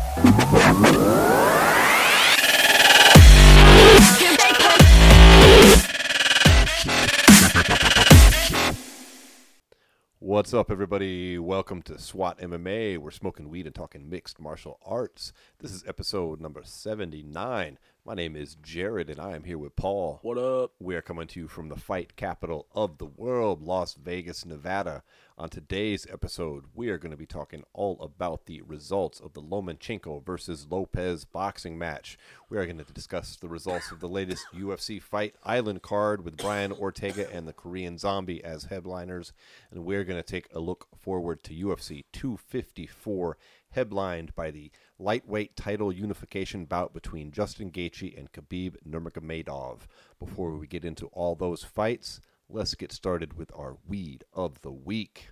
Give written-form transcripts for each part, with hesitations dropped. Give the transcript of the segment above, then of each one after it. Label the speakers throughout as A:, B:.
A: What's up, everybody? Welcome to SWAT MMA. We're smoking weed and talking mixed martial arts. This is episode number 79. My name is Jared, and I am here with Paul.
B: What up?
A: We are coming to you from the fight capital of the world, Las Vegas, Nevada. On today's episode, we are going to be talking all about the results of the Lomachenko versus Lopez boxing match. We are going to discuss the results of the latest UFC Fight Island card with Brian Ortega and the Korean Zombie as headliners. And we're going to take a look forward to UFC 254, headlined by the lightweight title unification bout between Justin Gaethje and Khabib Nurmagomedov. Before we get into all those fights, let's get started with our weed of the week.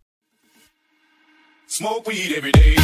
C: Smoke weed every day.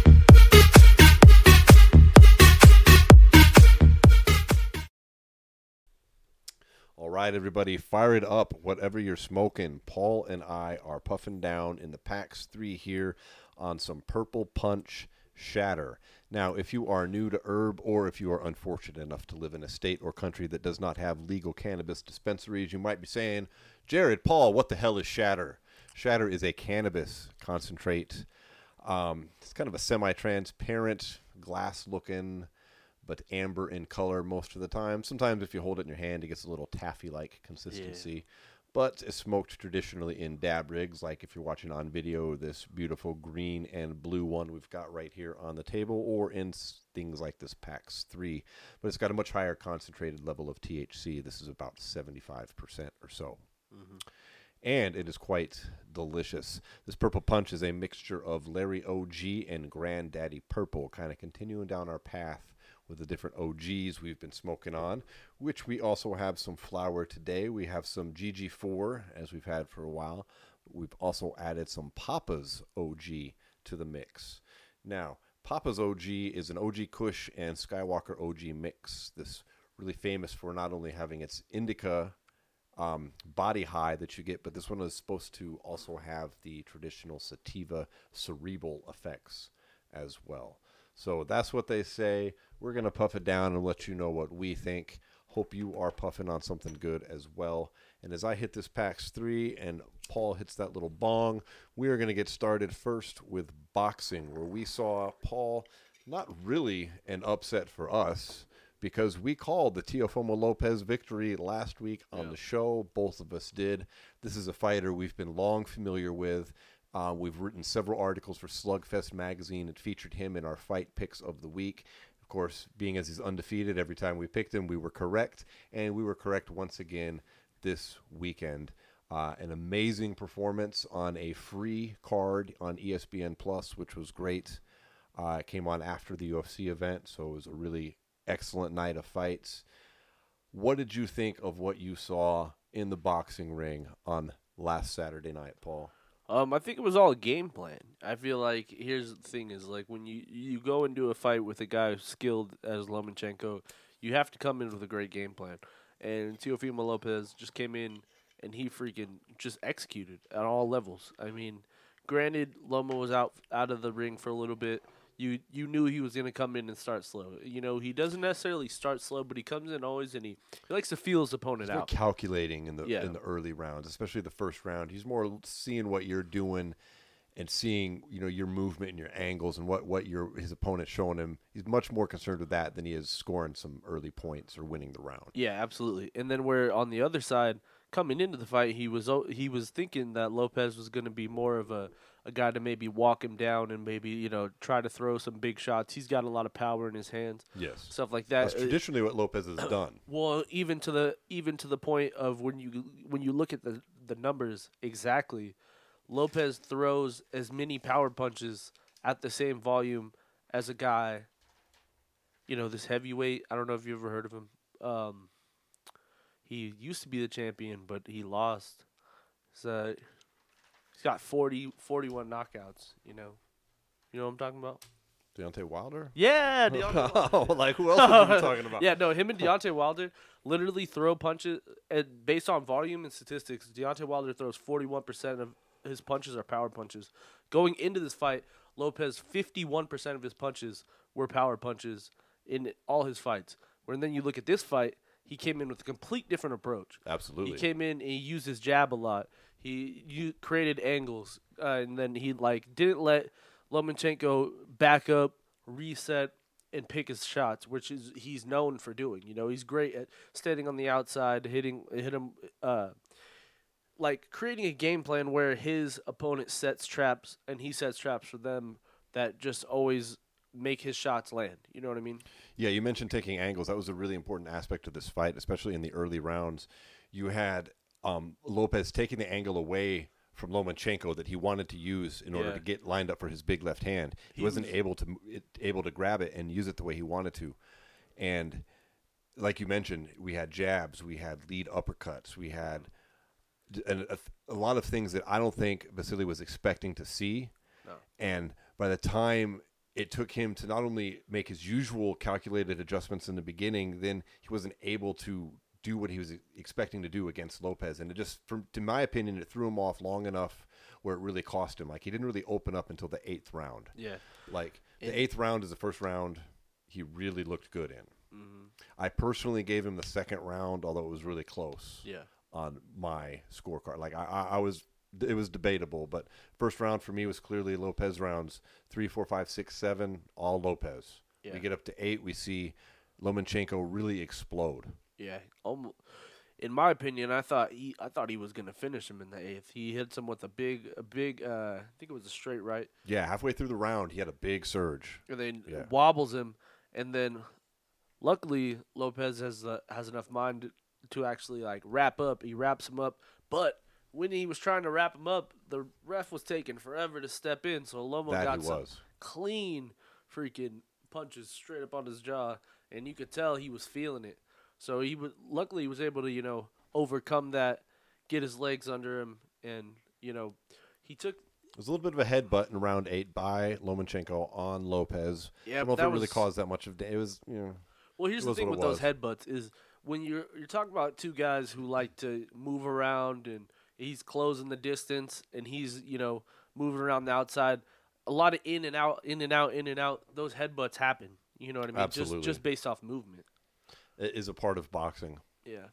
A: All right, everybody, fire it up. Whatever you're smoking, Paul and I are puffing down in the PAX 3 here on some Purple Punch Shatter. Now, if you are new to herb, or if you are unfortunate enough to live in a state or country that does not have legal cannabis dispensaries, you might be saying, Jared, Paul, what the hell is Shatter? Shatter is a cannabis concentrate. It's kind of a semi-transparent, glass-looking, but amber in color most of the time. Sometimes if you hold it in your hand, it gets a little taffy-like consistency. Yeah. But it's smoked traditionally in dab rigs, like if you're watching on video, this beautiful green and blue one we've got right here on the table, or in things like this PAX 3. But it's got a much higher concentrated level of THC. This is about 75% or so. Mm-hmm. And it is quite delicious. This Purple Punch is a mixture of Larry OG and Granddaddy Purple, kind of continuing down our path with the different OGs we've been smoking on, which we also have some flower today. We have some GG4, as we've had for a while. We've also added some Papa's OG to the mix. Now, Papa's OG is an OG Kush and Skywalker OG mix. This really famous for not only having its indica body high that you get, but this one is supposed to also have the traditional sativa cerebral effects as well. So that's what they say. We're going to puff it down and let you know what we think. Hope you are puffing on something good as well. And as I hit this PAX 3 and Paul hits that little bong, we are going to get started first with boxing, where we saw Paul, not really an upset for us, because we called the Teofimo Lopez victory last week on the show. Both of us did. This is a fighter we've been long familiar with. We've written several articles for Slugfest magazine that featured him in our fight picks of the week. Of course, being as he's undefeated, every time we picked him, we were correct. And we were correct once again this weekend. An amazing performance on a free card on ESPN Plus, which was great. It came on after the UFC event, so it was a really excellent night of fights. What did you think of what you saw in the boxing ring on last Saturday night, Paul?
B: I think it was all a game plan. I feel like here's the thing is, like, when you go and do a fight with a guy who's skilled as Lomachenko, you have to come in with a great game plan. And Teofimo Lopez just came in and he freaking just executed at all levels. I mean, granted, Loma was out of the ring for a little bit. You knew he was going to come in and start slow. You know, he doesn't necessarily start slow, but he comes in always and he likes to feel his opponent out.
A: He's calculating in the early rounds, especially the first round. He's more seeing what you're doing and seeing, you know, your movement and your angles and what his opponent's showing him. He's much more concerned with that than he is scoring some early points or winning the round.
B: Yeah, absolutely. And then where on the other side, coming into the fight, he was thinking that Lopez was going to be more of a guy to maybe walk him down and maybe, you know, try to throw some big shots. He's got a lot of power in his hands.
A: Yes.
B: Stuff like that.
A: That's traditionally what Lopez has done.
B: Well, even to the point of when you look at the numbers exactly, Lopez throws as many power punches at the same volume as a guy, you know, this heavyweight. I don't know if you ever heard of him. He used to be the champion, but he lost. So he's got 41 knockouts, you know. You know what I'm talking about?
A: Deontay Wilder?
B: Yeah, Deontay Wilder.
A: Oh, like who else are you talking about?
B: Yeah, no, him and Deontay Wilder literally throw punches. And based on volume and statistics, Deontay Wilder throws 41% of his punches are power punches. Going into this fight, Lopez, 51% of his punches were power punches in all his fights. Where then you look at this fight, he came in with a complete different approach.
A: Absolutely.
B: He came in and he used his jab a lot. He created angles, and then he didn't let Lomachenko back up, reset, and pick his shots, which is he's known for doing. He's great at standing on the outside, hit him, creating a game plan where his opponent sets traps and he sets traps for them that just always make his shots land. You know what I mean?
A: Yeah, you mentioned taking angles. That was a really important aspect of this fight, especially in the early rounds. You had Lopez taking the angle away from Lomachenko that he wanted to use in order to get lined up for his big left hand. He wasn't able to grab it and use it the way he wanted to. And like you mentioned, we had jabs, we had lead uppercuts, we had a lot of things that I don't think Vasily was expecting to see.
B: No.
A: And by the time it took him to not only make his usual calculated adjustments in the beginning, then he wasn't able to do what he was expecting to do against Lopez. And it just, to my opinion, it threw him off long enough where it really cost him. Like, he didn't really open up until the 8th round.
B: Yeah.
A: Like, the 8th round is the first round he really looked good in.
B: Mm-hmm.
A: I personally gave him the 2nd round, although it was really close on my scorecard. Like, it was debatable, but first round for me was clearly Lopez rounds 3, 4, 5, 6, 7, all Lopez.
B: Yeah.
A: We get up to 8, we see Lomachenko really explode.
B: Yeah. In my opinion, I thought he was gonna finish him in the 8th. He hits him with a big. I think it was a straight right.
A: Yeah, halfway through the round, he had a big surge.
B: And then wobbles him, and then luckily Lopez has enough mind to actually wrap up. He wraps him up, but when he was trying to wrap him up, the ref was taking forever to step in. So Lomo got some clean freaking punches straight up on his jaw, and you could tell he was feeling it. So luckily he was able to overcome that, get his legs under him, and he took.
A: It was a little bit of a headbutt in round 8 by Lomachenko on Lopez.
B: Yeah,
A: I don't know if it really caused that much of it. It was,
B: Well, here's the thing with those headbutts is when you're talking about two guys who like to move around and he's closing the distance and he's moving around the outside. A lot of in and out, in and out, in and out. Those headbutts happen. You know what I mean?
A: Absolutely.
B: Just based off movement.
A: It is a part of boxing.
B: Yeah.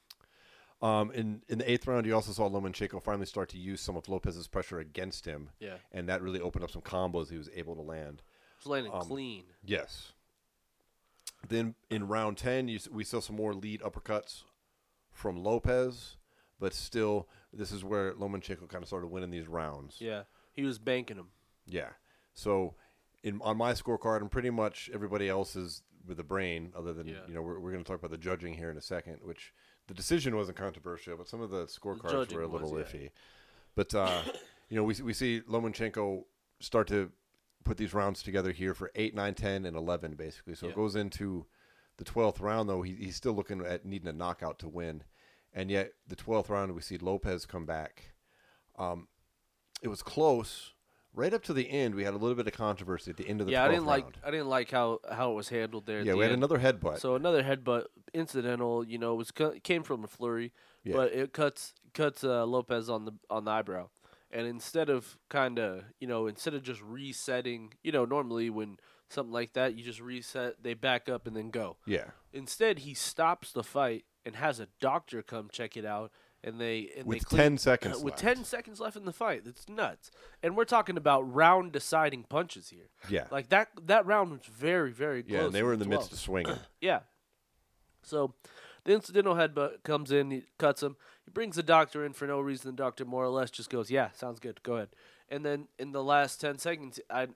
A: In the 8th round, you also saw Lomachenko finally start to use some of Lopez's pressure against him.
B: Yeah.
A: And that really opened up some combos he was able to land.
B: He was landing clean.
A: Yes. Then in round 10, we saw some more lead uppercuts from Lopez, but still, this is where Lomachenko kind of started winning these rounds.
B: Yeah. He was banking them.
A: Yeah. So on my scorecard, and pretty much everybody else's with the brain, other than, we're going to talk about the judging here in a second, which the decision wasn't controversial, but some of the scorecards were a little iffy. But, we see Lomachenko start to put these rounds together here for 8, 9, 10, and 11, basically. So it goes into the 12th round, though. He's still looking at needing a knockout to win. And yet, the 12th round, we see Lopez come back. It was close. Right up to the end, we had a little bit of controversy at the end of the 12th round.
B: I didn't like how it was handled there.
A: Yeah, we had another headbutt.
B: So another headbutt, incidental. Came from a flurry, but it cuts Lopez on the eyebrow. And instead of just resetting, normally when something like that, you just reset, they back up and then go.
A: Yeah.
B: Instead, he stops the fight and has a doctor come check it out.
A: With 10 seconds left.
B: With 10 seconds left in the fight. It's nuts. And we're talking about round-deciding punches here.
A: Yeah.
B: Like, that round was very, very close.
A: Yeah, and they were in the midst of swinging.
B: Yeah. So, the incidental headbutt comes in, he cuts him. He brings the doctor in for no reason. The doctor more or less just goes, yeah, sounds good, go ahead. And then in the last 10 seconds, I'm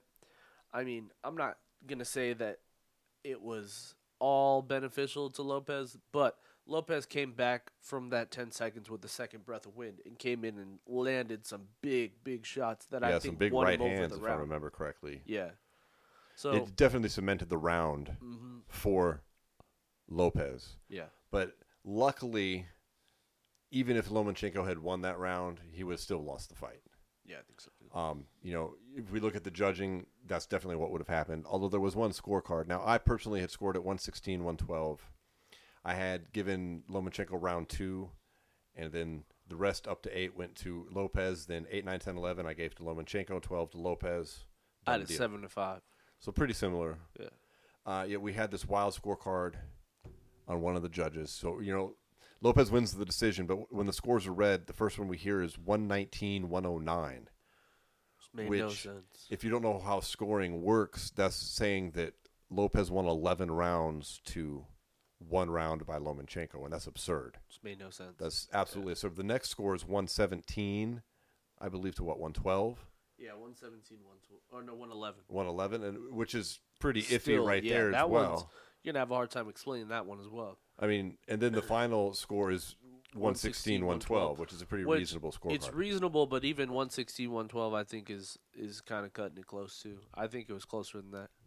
B: not going to say that it was all beneficial to Lopez, but Lopez came back from that 10 seconds with the second breath of wind and came in and landed some big, big shots that I think
A: some big
B: won
A: right
B: him over
A: hands,
B: the
A: if
B: round.
A: I remember correctly.
B: Yeah. So
A: it definitely cemented the round for Lopez.
B: Yeah.
A: But luckily, even if Lomachenko had won that round, he would have still lost the fight.
B: Yeah, I think so too.
A: If we look at the judging, that's definitely what would have happened. Although there was one scorecard. Now, I personally had scored at 116, 112. I had given Lomachenko round 2, and then the rest up to 8 went to Lopez. Then 8, 9, 10, 11 I gave to Lomachenko, 12 to Lopez.
B: I had
A: Done
B: a
A: deal.
B: 7-5.
A: So pretty similar.
B: Yeah.
A: Yeah, we had this wild scorecard on one of the judges. So, Lopez wins the decision, but when the scores are read, the first one we hear is 119-109.
B: Made
A: Which,
B: no sense.
A: if you don't know how scoring works, that's saying that Lopez won 11 rounds to 1 round by Lomachenko, and that's absurd.
B: Just made no sense.
A: That's absolutely absurd. The next score is 117, I believe, to what, 112?
B: Yeah, 117, 112. Or no, 111.
A: 111, and which is pretty iffy
B: Still,
A: right
B: yeah,
A: there
B: that
A: as well.
B: one's- You're going to have a hard time explaining that one as well.
A: I mean, and then the final score is 116, 112, which is a pretty reasonable score.
B: It's reasonable, but even 116, 112, I think is kind of cutting it close too. I think it was closer than that.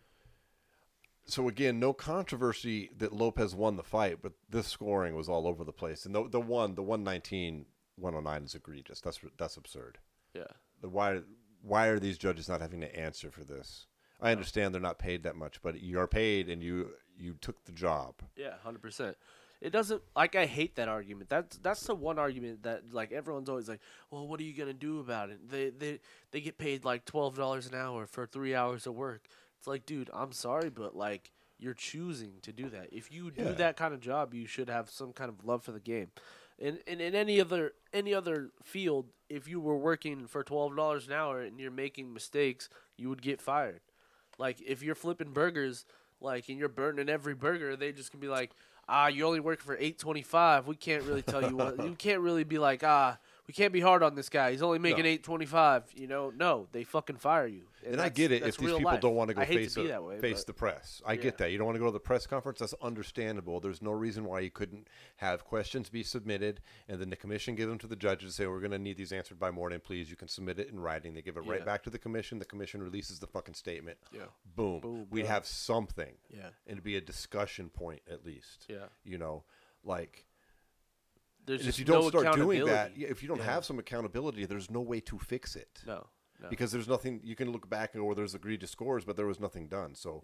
A: So again, no controversy that Lopez won the fight, but this scoring was all over the place. And the 119, 109 is egregious. That's absurd.
B: Yeah.
A: Why are these judges not having to answer for this? I understand they're not paid that much, but you are paid and you took the job.
B: Yeah, 100%. It doesn't like I hate that argument. That's the one argument that like everyone's always like, well, what are you gonna do about it? They get paid like $12 an hour for 3 hours of work. It's like, dude, I'm sorry, but like you're choosing to do that. If you do that kind of job, you should have some kind of love for the game. And in any other field, if you were working for $12 an hour and you're making mistakes, you would get fired. Like if you're flipping burgers, like and you're burning every burger, they just can be like, you only work for $8.25. We can't really tell you what. You can't really be like, we can't be hard on this guy. He's only making $8.25. No, they fucking fire you.
A: And I get it if these people don't want to go face the press. I get that. You don't want to go to the press conference. That's understandable. There's no reason why you couldn't have questions be submitted and then the commission give them to the judges and say, we're going to need these answered by morning. Please, you can submit it in writing. They give it right back to the commission. The commission releases the fucking statement.
B: Yeah.
A: Boom. We'd have something.
B: Yeah.
A: And it'd be a discussion point at least.
B: Yeah.
A: There's if you don't start doing that, if you don't have some accountability, there's no way to fix it.
B: No.
A: Because there's nothing you can look back and go, there's egregious scores, but there was nothing done. So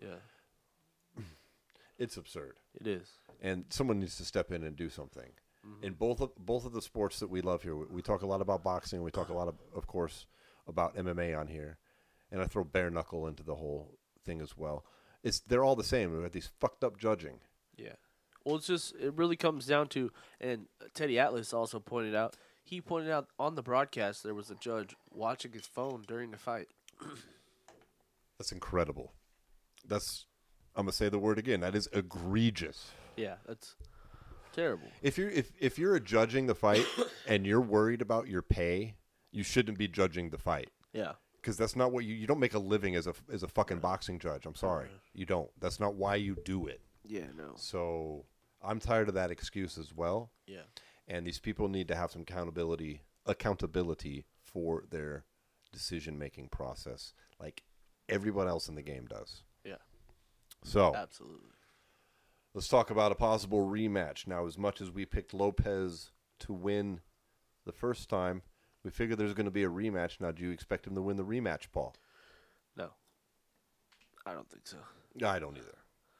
A: it's absurd.
B: It is.
A: And someone needs to step in and do something. Mm-hmm. In both of the sports that we love here, we talk a lot about boxing. We talk a lot of course, about MMA on here, and I throw bare knuckle into the whole thing as well. They're all the same. We have these fucked up judging.
B: Yeah. Well, it really comes down to, and Teddy Atlas also pointed out. He pointed out on the broadcast there was a judge watching his phone during the fight.
A: That's incredible. I'm gonna say the word again. That is egregious.
B: Yeah, that's terrible.
A: If you're judging the fight and you're worried about your pay, you shouldn't be judging the fight.
B: Yeah.
A: Because that's not what you don't make a living as a fucking boxing judge. I'm sorry, you don't. That's not why you do it.
B: Yeah, no.
A: So I'm tired of that excuse as well.
B: Yeah.
A: And these people need to have some accountability for their decision-making process, like everyone else in the game does.
B: Yeah.
A: So
B: absolutely.
A: Let's talk about a possible rematch. Now, as much as we picked Lopez to win the first time, we figure there's going to be a rematch. Now, do you expect him to win the rematch, Paul?
B: No. I don't think so.
A: I don't either.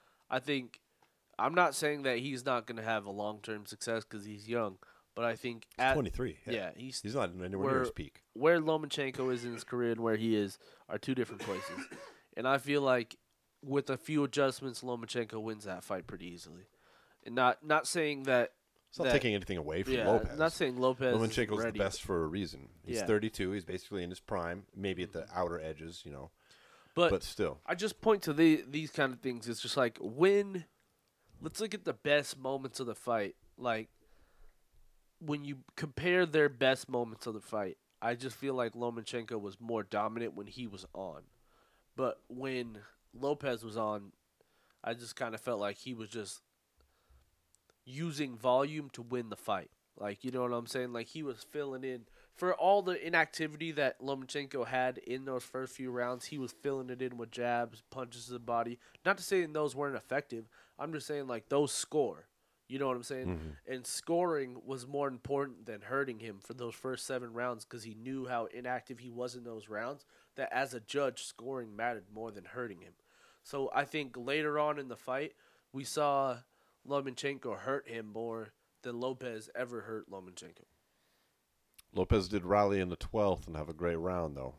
B: I'm not saying that he's not going to have a long-term success because he's young, but I think
A: he's 23.
B: Yeah,
A: he's not anywhere near his peak.
B: Where Lomachenko is in his career and where he is are two different places. And I feel like with a few adjustments, Lomachenko wins that fight pretty easily. And not saying that
A: it's not taking anything away from Lopez.
B: Not saying Lopez
A: Lomachenko's
B: ready,
A: the best for a reason. He's 32. He's basically in his prime, maybe at the outer edges, But still,
B: I just point to these kind of things. It's just like let's look at the best moments of the fight. Like, when you compare their best moments of the fight, I just feel like Lomachenko was more dominant when he was on. But when Lopez was on, I just kind of felt like he was just using volume to win the fight. Like, you know what I'm saying? Like, he was filling in. For all the inactivity that Lomachenko had in those first few rounds, he was filling it in with jabs, punches to the body. Not to say those weren't effective. I'm just saying, like, those score. You know what I'm saying? Mm-hmm. And scoring was more important than hurting him for those first 7 rounds because he knew how inactive he was in those rounds, that as a judge, scoring mattered more than hurting him. So I think later on in the fight, we saw Lomachenko hurt him more than Lopez ever hurt Lomachenko.
A: Lopez did rally in the 12th and have a great round, though.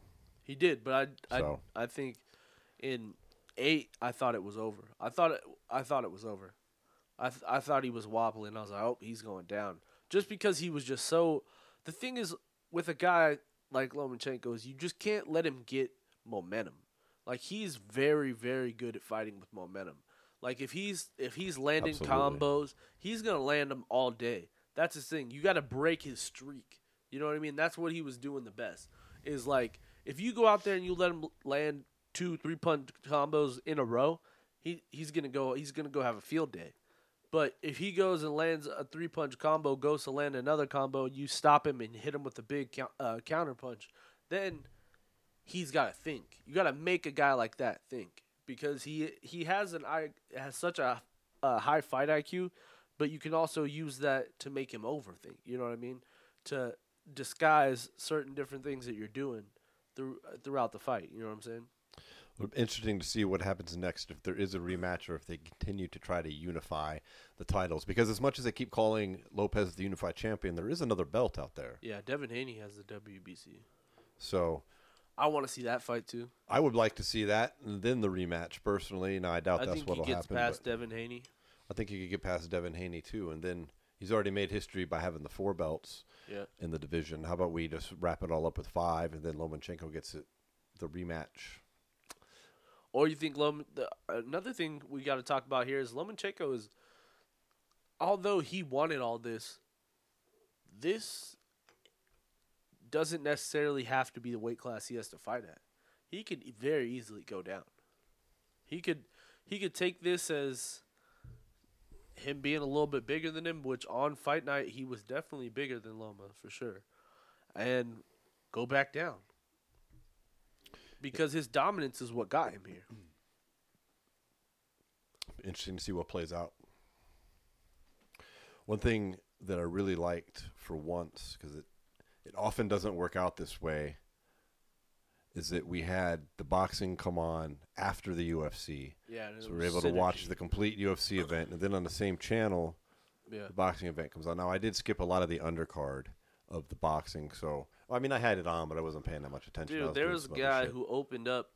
B: He did, but
A: So
B: I think in 8 I thought it was over. I thought it was over. I thought he was wobbling. I was like, oh, he's going down. Just because he was just so. The thing is, with a guy like Lomachenko, is you just can't let him get momentum. Like he's very, very good at fighting with momentum. Like if he's landing
A: Absolutely.
B: combos, he's gonna land them all day. That's his thing. You got to break his streak. You know what I mean? That's what he was doing the best. Is like if you go out there and you let him land 2-3 punch combos in a row, he's gonna go have a field day. But if he goes and lands a 3-punch combo, goes to land another combo, you stop him and hit him with a big counter punch, then he's got to think. You got to make a guy like that think because he has such a high fight IQ, but you can also use that to make him overthink. You know what I mean? To disguise certain different things that you're doing throughout the fight. You know what I'm saying?
A: interesting to see what happens next if there is a rematch or if they continue to try to unify the titles. Because as much as they keep calling Lopez the unified champion, there is another belt out there.
B: Yeah, Devin Haney has the WBC.
A: So
B: I want to see that fight too.
A: I would like to see that and then the rematch personally. Now I doubt that's what'll happen.
B: I think he gets past Devin Haney.
A: I think he could get past Devin Haney too, and then he's already made history by having the 4 belts in the division. How about we just wrap it all up with 5, and then Lomachenko gets the rematch?
B: Or you think another thing we got to talk about here is Lomachenko is, although he wanted all this doesn't necessarily have to be the weight class he has to fight at. He could very easily go down. He could take this as him being a little bit bigger than him, which on fight night he was definitely bigger than Loma for sure, and go back down. Because his dominance is what got him here.
A: Interesting to see what plays out. One thing that I really liked for once, because it often doesn't work out this way, is that we had the boxing come on after the UFC.
B: Yeah,
A: so we were able to watch the complete UFC event, and then on the same channel, the boxing event comes on. Now, I did skip a lot of the undercard of the boxing, so I mean, I had it on, but I wasn't paying that much attention.
B: Dude, there was a guy who opened up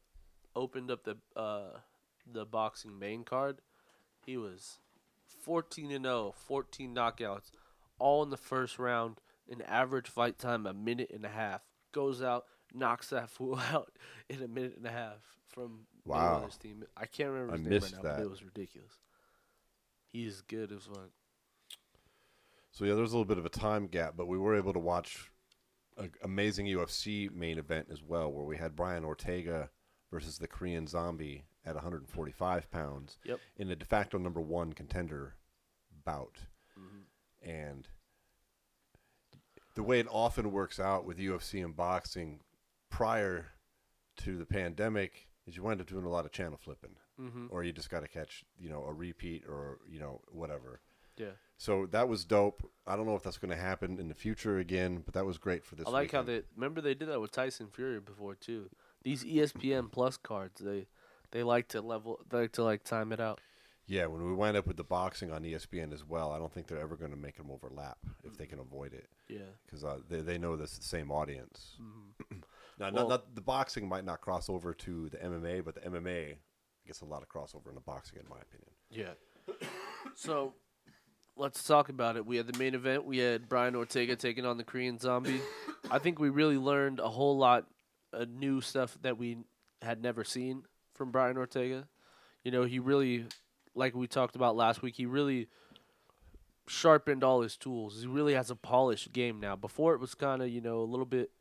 B: the boxing main card. He was 14-0, 14 knockouts, all in the first round. An average fight time 1.5 minutes. Goes out, knocks that fool out in 1.5 minutes from Mayweather's team. I can't remember his name right now, but it was ridiculous. He's good as fuck.
A: So yeah, there's a little bit of a time gap, but we were able to watch an amazing UFC main event as well, where we had Brian Ortega versus the Korean Zombie at 145 pounds in a de facto number 1 contender bout. Mm-hmm. And the way it often works out with UFC and boxing prior to the pandemic is you wind up doing a lot of channel flipping, or you just got to catch, a repeat or, whatever.
B: Yeah.
A: So that was dope. I don't know if that's going to happen in the future again, but that was great for this
B: I like
A: weekend.
B: how they did that with Tyson Fury before too. These ESPN Plus cards, they like to time it out.
A: Yeah, when we wind up with the boxing on ESPN as well, I don't think they're ever going to make them overlap if they can avoid it.
B: Yeah.
A: Because they know that's the same audience.
B: Mm-hmm.
A: Now, not the boxing might not cross over to the MMA, but the MMA gets a lot of crossover in the boxing, in my opinion.
B: Yeah. So let's talk about it. We had the main event. We had Brian Ortega taking on the Korean Zombie. I think we really learned a whole lot of new stuff that we had never seen from Brian Ortega. He really, like we talked about last week, he really sharpened all his tools. He really has a polished game now. Before it was kind of, a little bit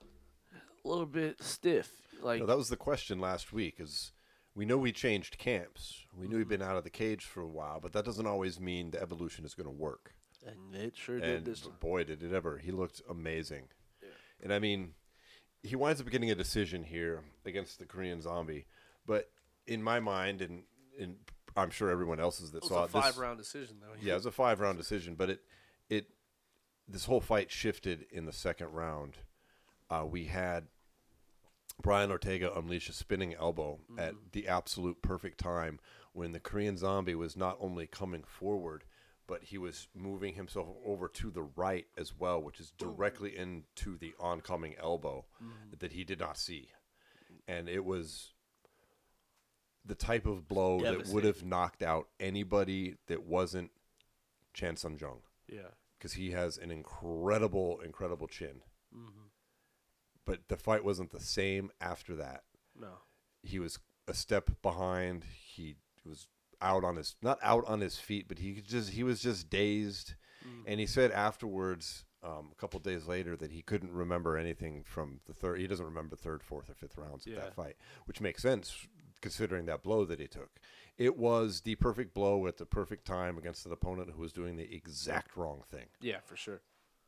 B: stiff.
A: That was the question last week is we know we changed camps. We knew he'd been out of the cage for a while, but that doesn't always mean the evolution is going to work.
B: And it sure did this time.
A: Boy, did it ever. He looked amazing.
B: Yeah.
A: And I mean, he winds up getting a decision here against the Korean Zombie. But in my mind, and I'm sure everyone else's that saw it,
B: it was a 5-round decision, though.
A: Yeah, it was a 5-round decision. But this whole fight shifted in the second round. We had Brian Ortega unleash a spinning elbow at the absolute perfect time when the Korean Zombie was not only coming forward, but he was moving himself over to the right as well, which is directly into the oncoming elbow that he did not see. and it was the type of blow that would have knocked out anybody that wasn't Chan Sung Jung.
B: Yeah.
A: Because he has an incredible chin.
B: Mm-hmm.
A: But the fight wasn't the same after that.
B: No.
A: He was a step behind. He was not out on his feet, but he was just dazed. And he said afterwards, a couple of days later, that he couldn't remember anything from the third. He doesn't remember the third, fourth, or fifth rounds of that fight, which makes sense considering that blow that he took. It was the perfect blow at the perfect time against an opponent who was doing the exact wrong thing.
B: Yeah, for sure.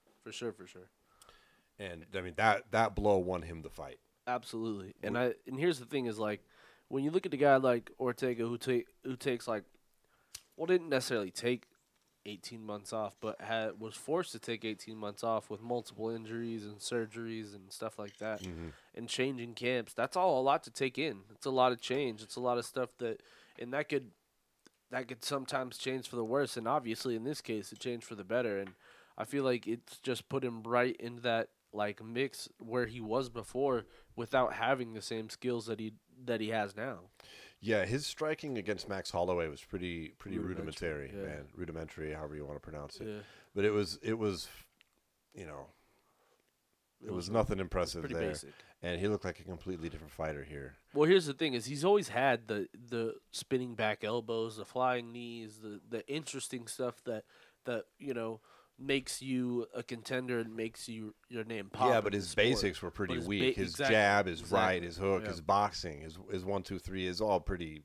A: And I mean that blow won him the fight.
B: Absolutely. And here's the thing is, like, when you look at a guy like Ortega who takes like, well, didn't necessarily take 18 months off, but was forced to take 18 months off with multiple injuries and surgeries and stuff like that, and changing camps. That's all a lot to take in. It's a lot of change. It's a lot of stuff that could sometimes change for the worse. And obviously in this case, it changed for the better. And I feel like it's just put him right in that like mix where he was before without having the same skills that he has now.
A: Yeah, his striking against Max Holloway was pretty rudimentary,
B: yeah.
A: man. Rudimentary, however you want to pronounce it.
B: Yeah.
A: But it was, you know, it was nothing impressive
B: pretty
A: there.
B: Basic.
A: And he looked like a completely different fighter here.
B: Well, here's the thing: is he's always had the spinning back elbows, the flying knees, the interesting stuff that makes you a contender and makes your name pop.
A: Yeah, but his basics were pretty weak. His jab, his right, his hook, his boxing, his 1, 2, 3 is all pretty.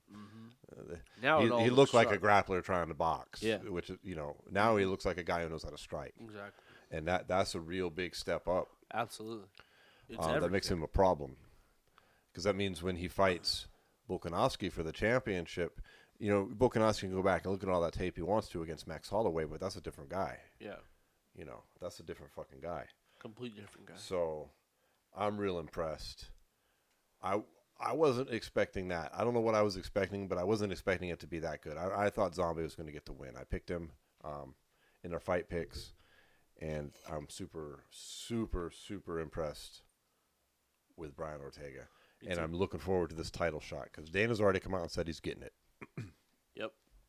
B: Now
A: he looked like a grappler trying to box.
B: Yeah.
A: Which is, now he looks like a guy who knows how to strike.
B: Exactly.
A: And that's a real big step up.
B: Absolutely.
A: That makes him a problem, because that means when he fights Volkanovski for the championship, Volkanovski can go back and look at all that tape he wants to against Max Holloway, but that's a different guy.
B: Yeah.
A: That's a different fucking guy.
B: Completely different guy.
A: So, I'm real impressed. I wasn't expecting that. I don't know what I was expecting, but I wasn't expecting it to be that good. I thought Zombie was going to get the win. I picked him in our fight picks, and I'm super, super, super impressed with Brian Ortega. And I'm looking forward to this title shot, because Dana's already come out and said he's getting it.
B: Yep.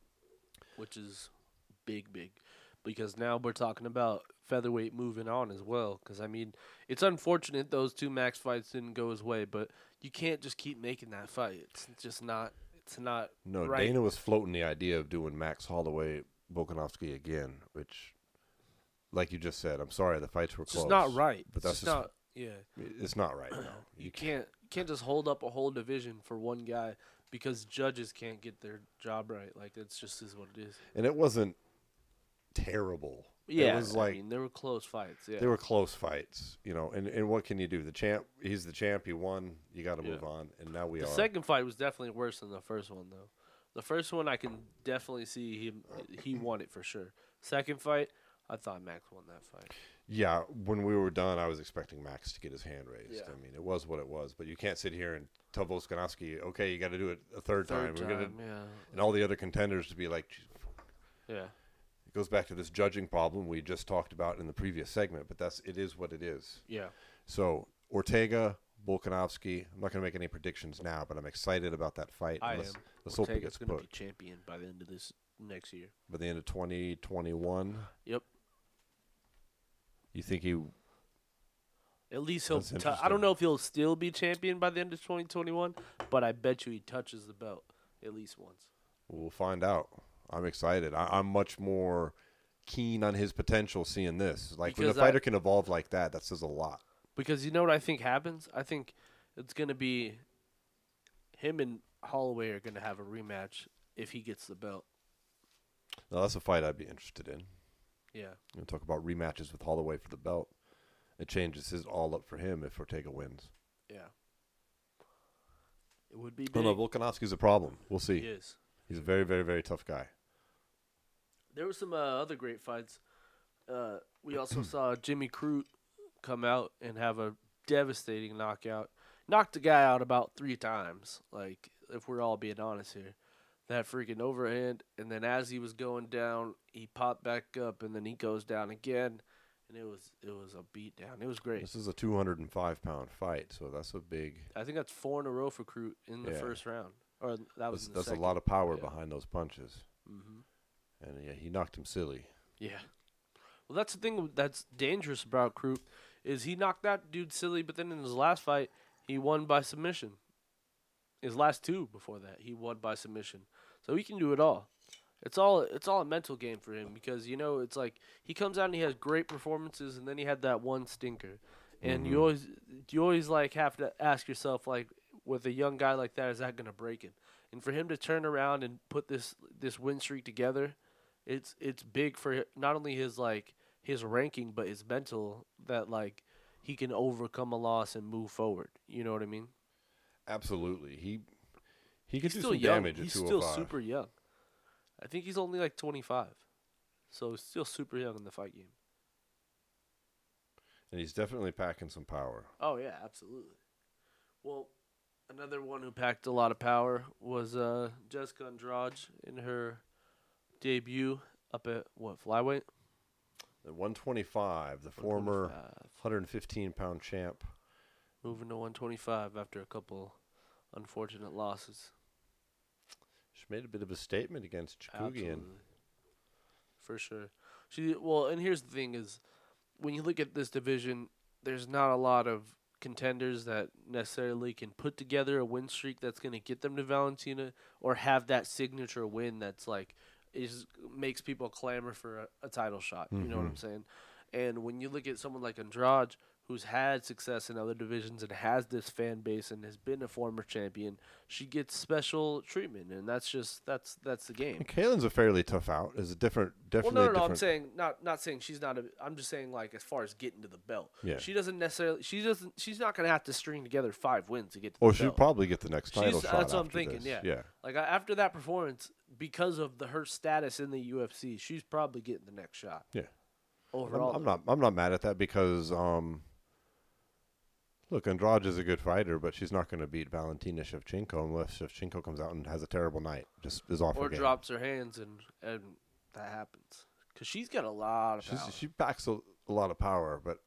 B: Which is big. Because now we're talking about featherweight moving on as well. Because, I mean, it's unfortunate those two Max fights didn't go his way, but you can't just keep making that fight. It's just not. It's not.
A: No,
B: right.
A: Dana was floating the idea of doing Max Holloway, Volkanovski again, which, like you just said, I'm sorry, the fights were close.
B: It's not right.
A: But that's
B: just not. Yeah.
A: It's not right. No.
B: You can't just hold up a whole division for one guy because judges can't get their job right. Like, it's just is what it is.
A: And it wasn't terrible.
B: Yeah,
A: it was like,
B: I mean, there were close fights. Yeah,
A: they were close fights, and what can you do? The champ, he's the champ. He won. You got to move on, and now we are.
B: The second fight was definitely worse than the first one, though. The first one, I can definitely see he won it for sure. Second fight, I thought Max won that fight.
A: Yeah, when we were done, I was expecting Max to get his hand raised.
B: Yeah.
A: I mean, it was what it was, but you can't sit here and tell Volkanovski, okay, you got to do it a third time. And all the other contenders to be like,
B: yeah.
A: It goes back to this judging problem we just talked about in the previous segment, but it is what it is.
B: Yeah.
A: So Ortega, Volkanovski. I'm not going to make any predictions now, but I'm excited about that fight.
B: I am.
A: Let's hope it
B: Ortega's
A: gets
B: going to
A: booked
B: be champion by the end of this next year.
A: by the end of 2021.
B: Yep.
A: You think he?
B: At least he'll.
A: That's interesting.
B: I don't know if he'll still be champion by the end of 2021, but I bet you he touches the belt at least once.
A: We'll find out. I'm excited. I'm much more keen on his potential seeing this. Like, when a fighter can evolve like that says a lot.
B: Because you know what I think happens? I think it's going to be him and Holloway are going to have a rematch if he gets the belt.
A: Now, that's a fight I'd be interested in.
B: Yeah.
A: We'll talk about rematches with Holloway for the belt. It changes his all up for him if Ortega wins.
B: Yeah. It would be big.
A: Oh, no, Volkanovski's a problem. We'll see.
B: He is.
A: He's a very, very, very tough guy.
B: There were some other great fights. We also saw Jimmy Crute come out and have a devastating knockout. Knocked the guy out about 3 times, like, if we're all being honest here. That freaking overhand, and then as he was going down, he popped back up, and then he goes down again. and it was a beat down. It was great.
A: This is a 205-pound fight, so that's a big.
B: I think that's 4 in a row for Crute in the first round, or that was in the
A: that's
B: second.
A: a lot of power behind those punches.
B: Mm-hmm.
A: And yeah, he knocked him silly.
B: Yeah. Well, that's the thing that's dangerous about Crute is he knocked that dude silly, but then in his last fight, he won by submission. His last 2 before that, he won by submission. So he can do it all. It's all a mental game for him because it's like he comes out and he has great performances, and then he had that one stinker, and you always like have to ask yourself, like, with a young guy like that, is that gonna break him? And for him to turn around and put this win streak together, it's big for not only his ranking but his mental, that like he can overcome a loss and move forward. You know what I mean?
A: Absolutely. He can do
B: still
A: some
B: young.
A: damage at
B: He's
A: 205.
B: still super young. I think he's only like 25. So he's still super young in the fight game.
A: And he's definitely packing some power.
B: Oh, yeah, absolutely. Well, another one who packed a lot of power was Jessica Andrade in her debut up at, flyweight?
A: At 125, the former 115-pound champ.
B: Moving to 125 after a couple unfortunate losses.
A: She made a bit of a statement against Chookagian.
B: Absolutely. For sure. And here's the thing is, when you look at this division, there's not a lot of contenders that necessarily can put together a win streak that's going to get them to Valentina or have that signature win that's like makes people clamor for a title shot. You know what I'm saying? And when you look at someone like Andrade, who's had success in other divisions and has this fan base and has been a former champion, she gets special treatment, and that's the game.
A: And Kaylin's a fairly tough out. Is a definitely.
B: Well, no. I'm saying not saying she's not. I'm just saying, like, as far as getting to the belt,
A: yeah.
B: She's not gonna have to string together 5 wins to get to the
A: Or
B: belt.
A: she'll probably get the next title shot.
B: That's what I'm
A: after
B: thinking.
A: this.
B: Yeah. Like after that performance, because of her status in the UFC, she's probably getting the next shot.
A: Yeah.
B: Overall,
A: I'm not mad at that because look, Andrade is a good fighter, but she's not going to beat Valentina Shevchenko unless Shevchenko comes out and has a terrible night, just is off her game.
B: Drops her hands, and that happens because she's got a lot of power.
A: She packs a lot of power, but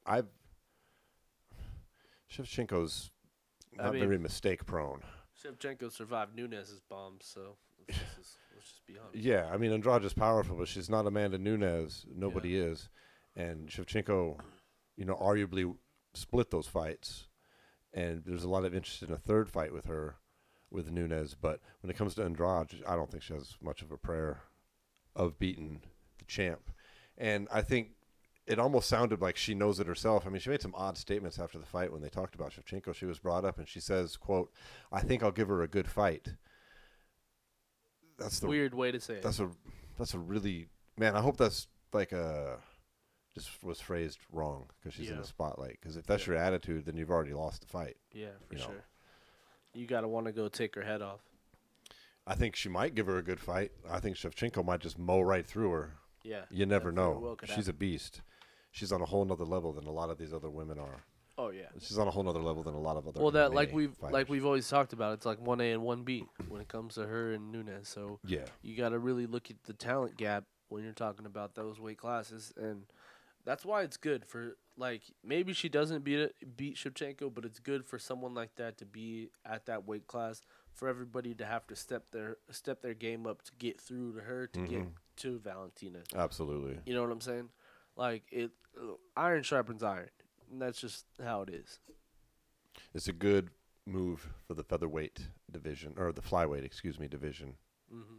A: Shevchenko's not very mistake prone.
B: Shevchenko survived Nunes's bombs, so let's just be honest.
A: Yeah, I mean, Andrade is powerful, but she's not Amanda Nunes. Nobody is. And Shevchenko, arguably split those fights. And there's a lot of interest in a third fight with her, with Nunes. But when it comes to Andrade, I don't think she has much of a prayer of beating the champ. And I think it almost sounded like she knows it herself. I mean, she made some odd statements after the fight when they talked about Shevchenko. She was brought up, and she says, quote, "I think I'll give her a good fight." That's the
B: weird way to say it.
A: That's a really, man, I hope that's like just was phrased wrong because she's in the spotlight. Because if that's your attitude, then you've already lost the fight.
B: Yeah, for sure. You got to want to go take her head off.
A: I think she might give her a good fight. I think Shevchenko might just mow right through her.
B: Yeah.
A: You never know. She's a beast. She's on a whole nother level than a lot of these other women are.
B: Oh yeah.
A: She's on a whole nother level than a lot of other.
B: Well, that
A: MMA
B: like we've always talked about. It's like 1A and 1B when it comes to her and Nunes. So
A: yeah,
B: you got to really look at the talent gap when you're talking about those weight classes, and that's why it's good for, like, maybe she doesn't beat Shevchenko, but it's good for someone like that to be at that weight class, for everybody to have to step their game up to get through to her to get to Valentina.
A: Absolutely.
B: You know what I'm saying? Like, iron sharpens iron, and that's just how it is.
A: It's a good move for the featherweight division, or the flyweight, division.
B: Mm-hmm.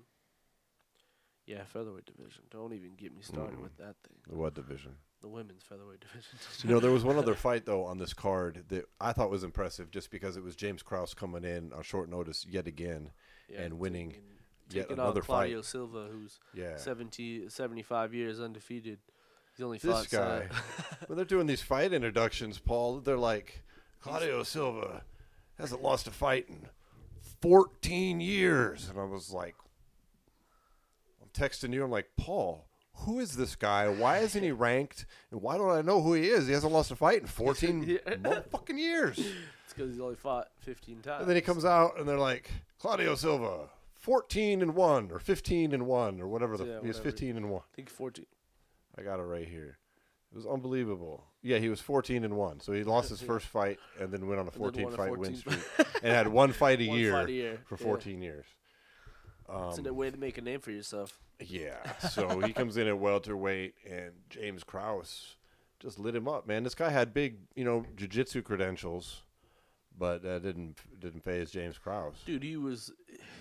B: Yeah, featherweight division. Don't even get me started with that thing.
A: The what division?
B: The women's featherweight division.
A: There was one other fight, though, on this card that I thought was impressive just because it was James Krause coming in on short notice yet again and winning yet another
B: Claudio
A: fight.
B: Silva, who's 75 years undefeated. He's only
A: This
B: fought
A: guy, when they're doing these fight introductions, Paul, they're like, Claudio Silva hasn't lost a fight in 14 years. And I was like, I'm texting you. I'm like, Paul, who is this guy? Why isn't he ranked? And why don't I know who he is? He hasn't lost a fight in 14 motherfucking years.
B: It's because he's only fought 15 times.
A: And then he comes out, and they're like, Claudio Silva, 14-1 or 15-1 or whatever. He was 15-1.
B: I think 14.
A: I got it right here. It was unbelievable. Yeah, he was 14-1. So he lost his first fight and then went on a 14-fight win streak and had one fight a year for 14 years.
B: It's a way to make a name for yourself.
A: Yeah. So he comes in at welterweight, and James Krause just lit him up, man. This guy had big, jiu-jitsu credentials, but didn't faze James Krause.
B: Dude, he was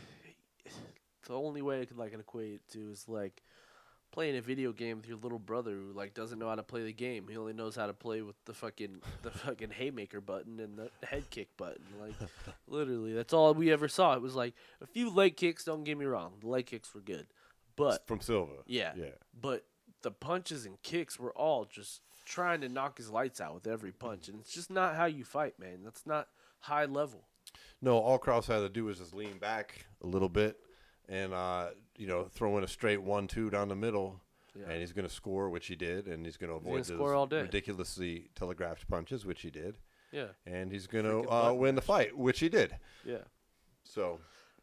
B: the only way I could equate it to is playing a video game with your little brother who doesn't know how to play the game. He only knows how to play with the fucking haymaker button and the head kick button. Literally, that's all we ever saw. It was a few leg kicks. Don't get me wrong, the leg kicks were good, but
A: from Silva,
B: yeah. But the punches and kicks were all just trying to knock his lights out with every punch, and it's just not how you fight, man. That's not high level.
A: No, all Krause had to do was just lean back a little bit and throw in a straight 1-2 down the middle, and he's going to score, which he did, and he's going to avoid those ridiculously telegraphed punches, which he did.
B: Yeah.
A: And he's going to win the fight, which he did.
B: Yeah.
A: So,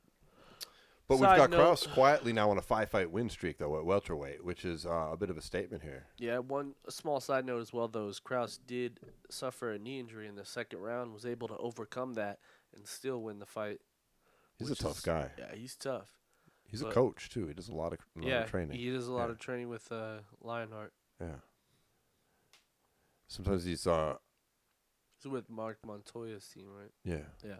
A: but we've got Krause quietly now on a 5-fight win streak, though, at welterweight, which is a bit of a statement here.
B: Yeah, a small side note as well, though, is Krause did suffer a knee injury in the second round, was able to overcome that and still win the fight.
A: He's a tough guy.
B: Yeah, he's tough.
A: He's a coach, too. He does a lot of training.
B: He does a lot of training with Lionheart.
A: Yeah. Sometimes he's
B: with Mark Montoya's team, right?
A: Yeah.
B: Yeah.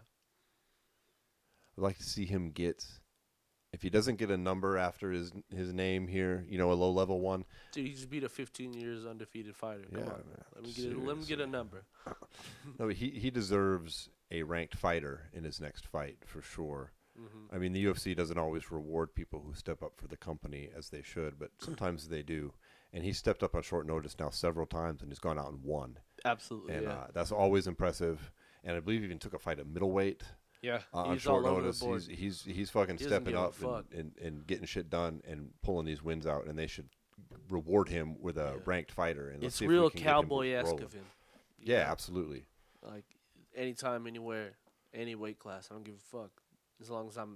A: I'd like to see him get, if he doesn't get a number after his name here, a low-level one.
B: Dude, he just beat a 15 years undefeated fighter. Come on. Man. Let him get a number.
A: No, he deserves a ranked fighter in his next fight for sure.
B: Mm-hmm.
A: I mean, the UFC doesn't always reward people who step up for the company as they should, but sometimes they do. And he stepped up on short notice now several times, and he's gone out and won.
B: Absolutely,
A: and that's always impressive. And I believe he even took a fight at middleweight.
B: Yeah,
A: on short notice. He's fucking stepping up and getting shit done and pulling these wins out, and they should reward him with a ranked fighter. And
B: it's real cowboy-esque of him.
A: Yeah, absolutely.
B: Anytime, anywhere, any weight class, I don't give a fuck. As long as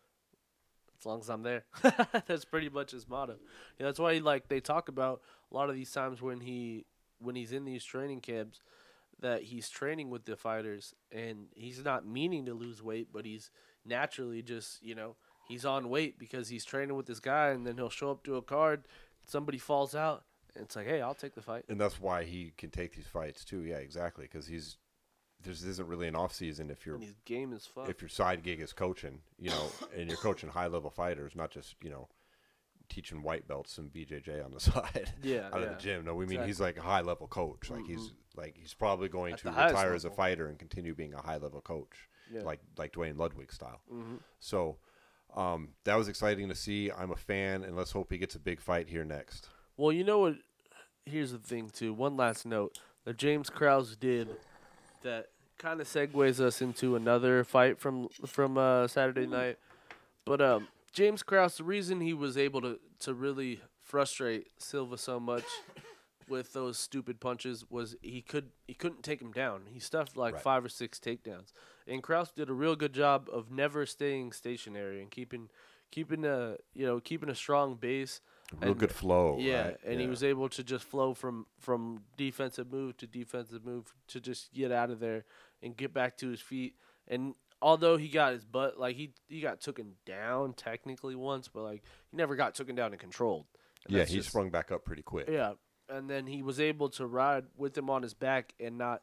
B: I'm there. That's pretty much his motto. Yeah, that's why they talk about a lot of these times when he's in these training camps that he's training with the fighters and he's not meaning to lose weight, but he's naturally just, he's on weight because he's training with this guy, and then he'll show up to a card, somebody falls out, and it's hey, I'll take the fight.
A: And that's why he can take these fights too. Yeah, exactly, because there isn't really an off season if your
B: game is fucked.
A: If your side gig is coaching, and you're coaching high level fighters, not just teaching white belts and BJJ on the side out of the gym. No, we mean he's a high level coach. He's probably going to retire as a fighter and continue being a high level coach, like Dwayne Ludwig style.
B: Mm-hmm.
A: So that was exciting to see. I'm a fan, and let's hope he gets a big fight here next.
B: Well, you know what? Here's the thing too. One last note that James Krause did that kind of segues us into another fight from Saturday night. But James Krause, the reason he was able to really frustrate Silva so much with those stupid punches was he couldn't take him down. He stuffed 5 or 6 takedowns. And Krause did a real good job of never staying stationary and keeping a strong base.
A: Real good flow.
B: Yeah,
A: right?
B: and he was able to just flow from defensive move to just get out of there and get back to his feet. And although he got his butt, he got taken down technically once, but he never got taken down and controlled. And
A: he sprung back up pretty quick.
B: Yeah, and then he was able to ride with him on his back and not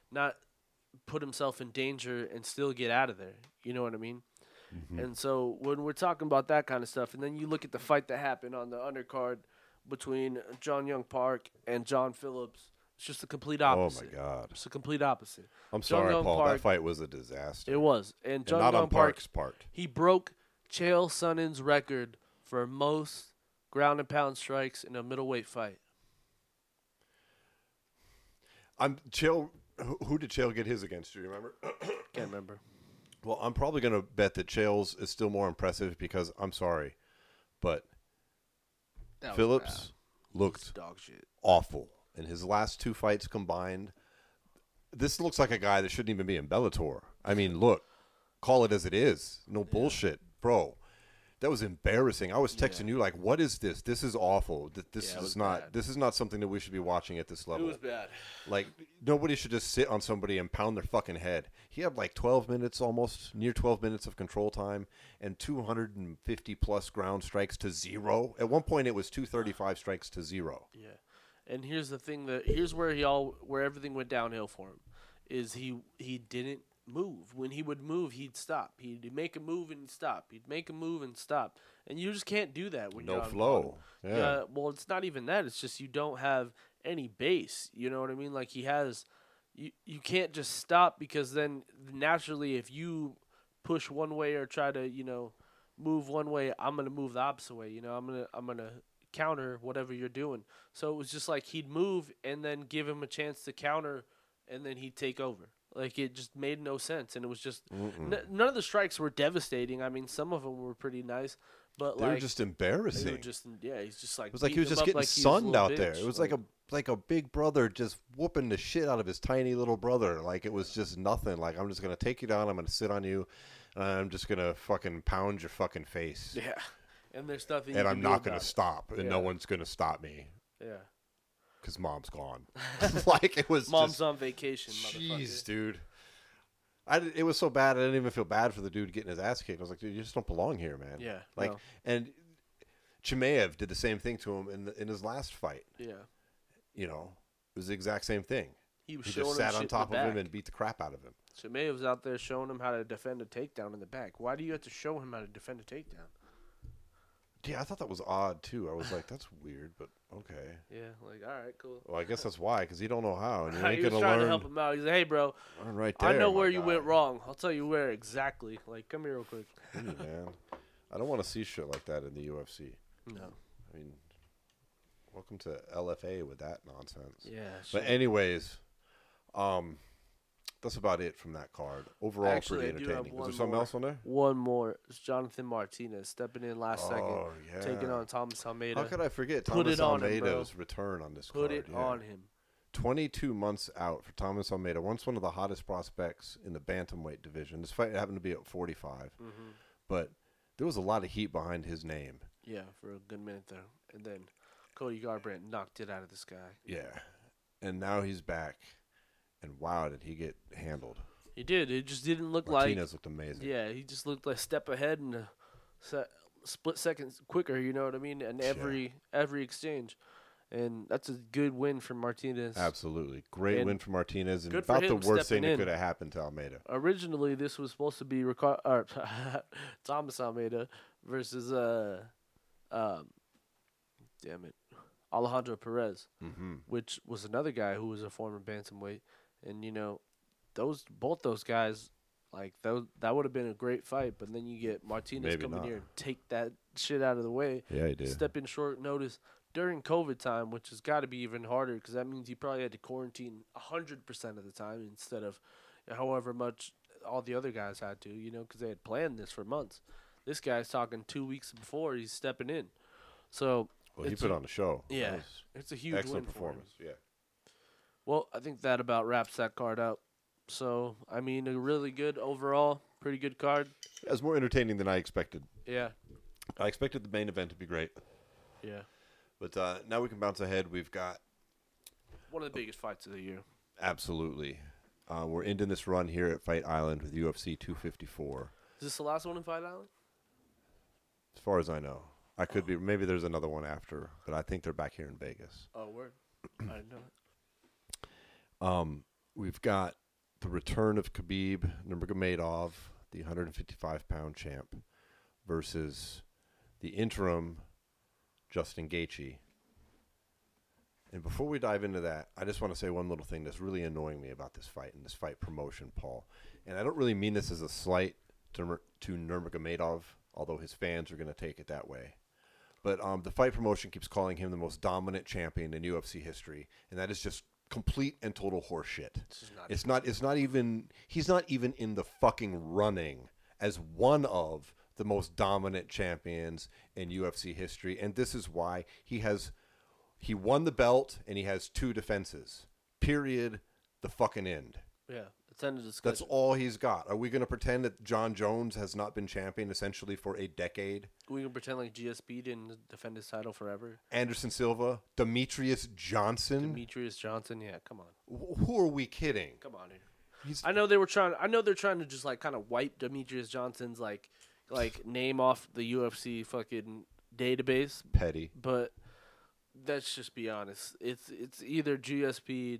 B: put himself in danger and still get out of there. You know what I mean?
A: Mm-hmm.
B: And so when we're talking about that kind of stuff, and then you look at the fight that happened on the undercard between John Young Park and John Phillips, it's just a complete opposite.
A: Oh, my God.
B: It's a complete opposite.
A: I'm sorry, Paul. That fight was a disaster.
B: It was. And John Young Park's part. He broke Chael Sonnen's record for most ground and pound strikes in a middleweight fight.
A: Chael. Who did Chael get his against? Do you remember?
B: Can't remember.
A: Well, I'm probably going to bet that Chael's is still more impressive because I'm sorry, but Phillips looked
B: dog shit.
A: Awful in his last 2 fights combined. This looks like a guy that shouldn't even be in Bellator. I mean, look, call it as it is. No bullshit, bro. That was embarrassing. I was texting you like, "What is this? This is awful. This
B: Yeah, it
A: is
B: was
A: not.
B: bad.
A: This is not something that we should be watching at this level."
B: It was bad.
A: Like, nobody should just sit on somebody and pound their fucking head. He had like 12 minutes, almost near 12 minutes of control time, and 250 plus ground strikes to 0. At one point, it was 235 strikes to 0.
B: Yeah, and here's the thing here's where where everything went downhill for him, is he didn't move. When he would move, he'd stop. He'd make a move and stop. He'd make a move and stop. And you just can't do that when
A: No
B: you're on
A: flow.
B: bottom.
A: Yeah.
B: Well, it's not even that. It's just you don't have any base. You know what I mean? Like he has. You can't just stop, because then naturally, if you push one way or try to move one way, I'm gonna move the opposite way. I'm gonna counter whatever you're doing. So it was just like he'd move and then give him a chance to counter, and then he'd take over. Like, it just made no sense, and it was just none of the strikes were devastating. I mean, some of them were pretty nice, but
A: They were just embarrassing.
B: They were just he's just like,
A: it was like he was just getting sunned out there. It was like a big brother just whooping the shit out of his tiny little brother. Like, it was just nothing. Like, I'm just gonna take you down. I'm gonna sit on you, and I'm just gonna fucking pound your fucking face.
B: Yeah, and there's nothing.
A: And I'm not gonna stop, and no one's gonna stop me.
B: Yeah.
A: Because mom's gone. Like, it was
B: mom's
A: just,
B: on vacation,
A: jeez, dude. It was so bad, I didn't even feel bad for the dude getting his ass kicked. I was like, dude, you just don't belong here, man.
B: Yeah.
A: Like,
B: no.
A: And Chimaev did the same thing to him in his last fight.
B: Yeah.
A: You know, it was the exact same thing.
B: He
A: just sat on top of him and beat the crap out of him.
B: Chimaev's out there showing him how to defend a takedown in the back. Why do you have to show him how to defend a takedown?
A: Yeah, I thought that was odd, too. I was like, that's weird, but okay.
B: Yeah, like, all right, cool.
A: Well, I guess that's why, because you don't know how. And you ain't
B: he was
A: gonna
B: trying
A: learn.
B: to help him out. He's like, hey, bro,
A: right there,
B: I know where you
A: guy.
B: went wrong. I'll tell you where exactly. Like, come here real quick.
A: Hey, man. I don't want to see shit like that in the UFC.
B: No.
A: I mean, welcome to LFA with that nonsense.
B: Yeah.
A: But anyways, that's about it from that card. Overall,
B: Actually,
A: pretty entertaining. Was there something
B: more.
A: else on there?
B: One more. It's Jonathan Martinez stepping in last second,
A: Yeah.
B: taking on Thomas Almeida.
A: How could I forget
B: Put
A: Thomas
B: it on him,
A: Almeida's return on this
B: Put
A: card?
B: it on him.
A: 22 months out for Thomas Almeida. Once one of the hottest prospects in the bantamweight division. This fight happened to be at 45. But there was a lot of heat behind his name.
B: Yeah, for a good minute there. And then Cody Garbrandt knocked it out of this guy.
A: Yeah. And now he's back. And wow, did he get handled.
B: He did. It just didn't look
A: Martinez looked amazing.
B: Yeah, he just looked like a step ahead and a split second quicker, you know what I mean? And every exchange. And that's a good win for Martinez.
A: Absolutely. Great win for Martinez. And
B: good for
A: about the
B: him
A: worst thing
B: stepping
A: that could have happened to Almeida.
B: Originally, this was supposed to be Thomas Almeida versus Alejandro Perez, which was another guy who was a former bantamweight. And, both those guys, like, that would have been a great fight. But then you get Martinez coming here and take that shit out of the way.
A: Yeah, he did.
B: Step in short notice during COVID time, which has got to be even harder because that means he probably had to quarantine 100% of the time instead of however much all the other guys had to, because they had planned this for months. This guy's talking 2 weeks before he's stepping in. So
A: well, he put on a show.
B: Yeah, it's a huge
A: excellent
B: win
A: performance.
B: For him.
A: Yeah.
B: Well, I think that about wraps that card out. So, I mean, a really good overall, pretty good card.
A: It was more entertaining than I expected.
B: Yeah.
A: I expected the main event to be great.
B: Yeah.
A: But now we can bounce ahead. We've got
B: one of the biggest fights of the year.
A: Absolutely. We're ending this run here at Fight Island with UFC 254.
B: Is this the last one in Fight Island?
A: As far as I know. I could be. Maybe there's another one after, but I think they're back here in Vegas.
B: Oh, word. I didn't know
A: it. We've got the return of Khabib Nurmagomedov, the 155-pound champ, versus the interim Justin Gaethje. And before we dive into that, I just want to say one little thing that's really annoying me about this fight and this fight promotion, Paul. And I don't really mean this as a slight to Nurmagomedov, although his fans are going to take it that way. But the fight promotion keeps calling him the most dominant champion in UFC history, and that is just complete and total horseshit. He's not even in the fucking running as one of the most dominant champions in UFC history, and this is why he won the belt and he has 2 defenses. Period. The fucking end.
B: Yeah, It's end of discussion.
A: That's all he's got. Are we going to pretend that John Jones has not been champion essentially for a decade?
B: We can pretend like GSP didn't defend his title forever.
A: Anderson Silva, Demetrius Johnson.
B: Demetrius Johnson, yeah, come on.
A: Who are we kidding?
B: Come on here. I know they're trying to just like kind of wipe Demetrius Johnson's like name off the UFC fucking database.
A: Petty.
B: But let's just be honest. It's either GSP,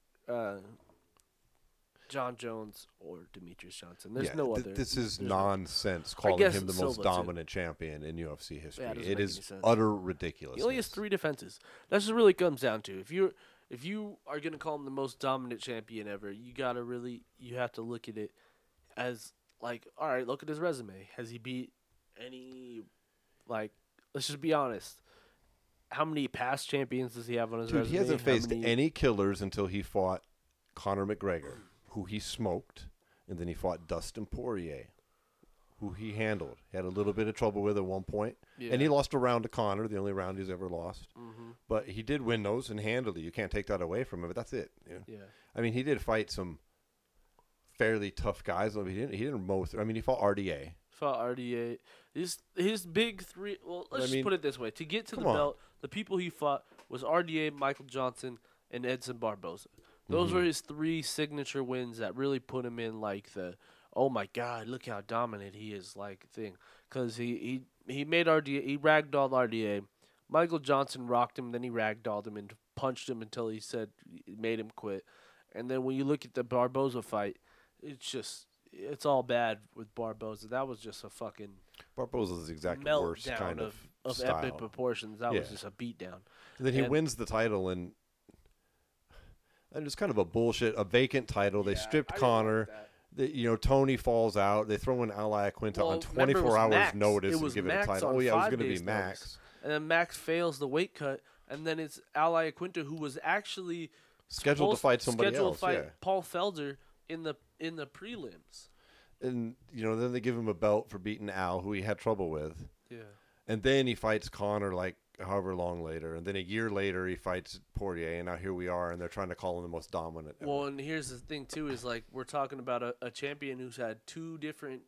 B: John Jones, or Demetrius Johnson. There's no other.
A: This is
B: there's
A: nonsense calling him the most dominant champion in UFC history.
B: Yeah,
A: it is utter ridiculous.
B: He only has 3 defenses. That's what it really comes down to. If you are gonna call him the most dominant champion ever, you have to look at it as like, all right, look at his resume. Has he beat any, like, let's just be honest. How many past champions does he have on his resume?
A: He hasn't faced any killers until he fought Conor McGregor, who he smoked, and then he fought Dustin Poirier, who he handled. He had a little bit of trouble with at one point, and he lost a round to Conor, the only round he's ever lost. Mm-hmm. But he did win those and handily. You can't take that away from him, but that's it. Yeah. I mean, he did fight some fairly tough guys. I mean, he didn't most. I mean, he fought RDA. His big 3. Well, let's just
B: put it this way: to get to the belt, the people he fought was RDA, Michael Johnson, and Edson Barboza. Those were his 3 signature wins that really put him in like the, oh my God, look how dominant he is like thing. Because he made RDA, he ragdolled RDA. Michael Johnson rocked him, then he ragdolled him and punched him until he made him quit. And then when you look at the Barboza fight, it's all bad with Barboza. That was just a fucking
A: Barboza's the exact worst kind of style.
B: Epic proportions. That was just a beatdown.
A: And then he wins the title and it's kind of a bullshit, a vacant title. They stripped Conor. Tony falls out. They throw in Al Iaquinta on 24 hours notice and give it a title. Oh, yeah, it was going to be Max.
B: And then Max fails the weight cut, and then it's Al Iaquinta, who was actually
A: scheduled to fight somebody else.
B: Paul Felder in the prelims.
A: And, then they give him a belt for beating Al, who he had trouble with.
B: Yeah.
A: And then he fights Conor like however long later. And then a year later he fights Poirier. And now here we are, and they're trying to call him the most dominant ever.
B: Well, and here's the thing, too, is like we're talking about a champion who's had two different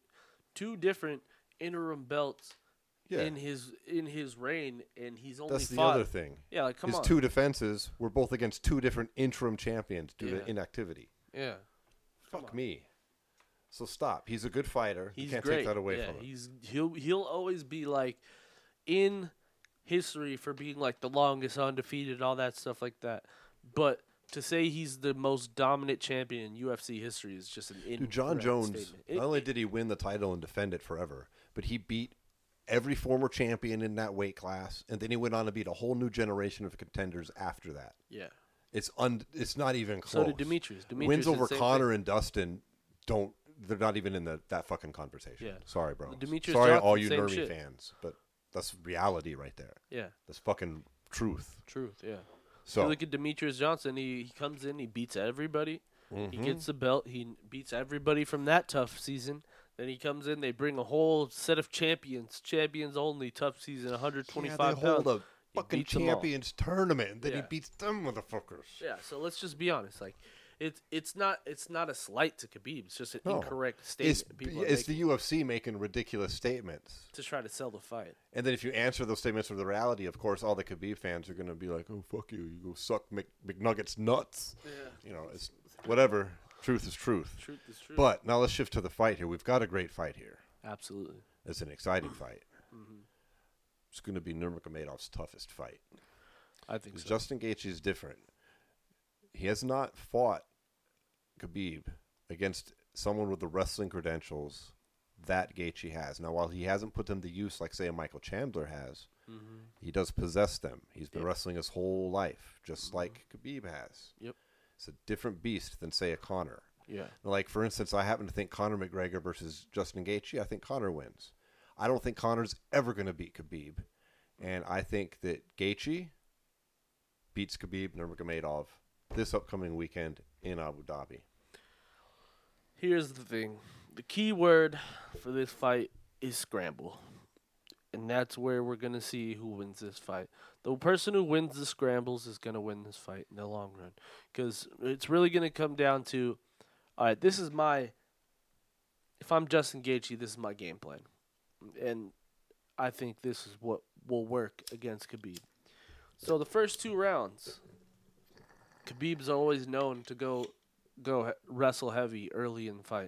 B: interim belts in his reign, and he's only
A: That's the other thing.
B: Yeah, like, come on.
A: His 2 defenses were both against 2 different interim champions due to inactivity.
B: Yeah.
A: Fuck me. So stop. He's a good fighter.
B: He's
A: you can't
B: great.
A: take that away from him.
B: He'll always be like in history for being like the longest undefeated, all that stuff like that. But to say he's the most dominant champion in UFC history is just an incorrect
A: John Jones,
B: statement.
A: Not only did he win the title and defend it forever, but he beat every former champion in that weight class, and then he went on to beat a whole new generation of contenders after that.
B: Yeah.
A: It's not even close.
B: So did Demetrius.
A: Wins over Conor and Dustin they're not even in that fucking conversation.
B: Yeah.
A: Sorry, bro.
B: Demetrius
A: Sorry,
B: Johnson,
A: all you
B: same
A: nerdy
B: shit.
A: fans, but that's reality right there.
B: Yeah.
A: That's fucking truth.
B: Yeah.
A: So
B: you look at Demetrius Johnson. He comes in, he beats everybody.
A: Mm-hmm.
B: He gets the belt. He beats everybody from that tough season. Then he comes in. They bring a whole set of champions only, tough season, 125 pounds.
A: They hold a fucking champions tournament, and then he beats them motherfuckers.
B: Yeah. So let's just be honest, like. It's not a slight to Khabib. It's just an incorrect statement.
A: It's the UFC making ridiculous statements
B: to try to sell the fight.
A: And then if you answer those statements with the reality, of course, all the Khabib fans are going to be like, "Oh, fuck you! You go suck McNuggets nuts." Yeah. It's whatever. Truth is truth.
B: Truth is truth.
A: But now let's shift to the fight here. We've got a great fight here.
B: Absolutely.
A: It's an exciting fight. Mm-hmm. It's going to be Nurmagomedov's toughest fight.
B: I think so.
A: Justin Gaethje is different. He has not fought Khabib against someone with the wrestling credentials that Gaethje has. Now, while he hasn't put them to use like, say, a Michael Chandler has, he does possess them. He's been wrestling his whole life, just like Khabib has.
B: Yep.
A: It's a different beast than, say, a Conor.
B: Yeah.
A: Like, for instance, I happen to think Conor McGregor versus Justin Gaethje, I think Conor wins. I don't think Conor's ever going to beat Khabib. And I think that Gaethje beats Khabib Nurmagomedov this upcoming weekend in Abu Dhabi.
B: Here's the thing. The key word for this fight is scramble. And that's where we're going to see who wins this fight. The person who wins the scrambles is going to win this fight in the long run. Because it's really going to come down to, all right, this is my. If I'm Justin Gaethje, this is my game plan, and I think this is what will work against Khabib. So the first 2 rounds, Khabib's always known to wrestle heavy early in the fight.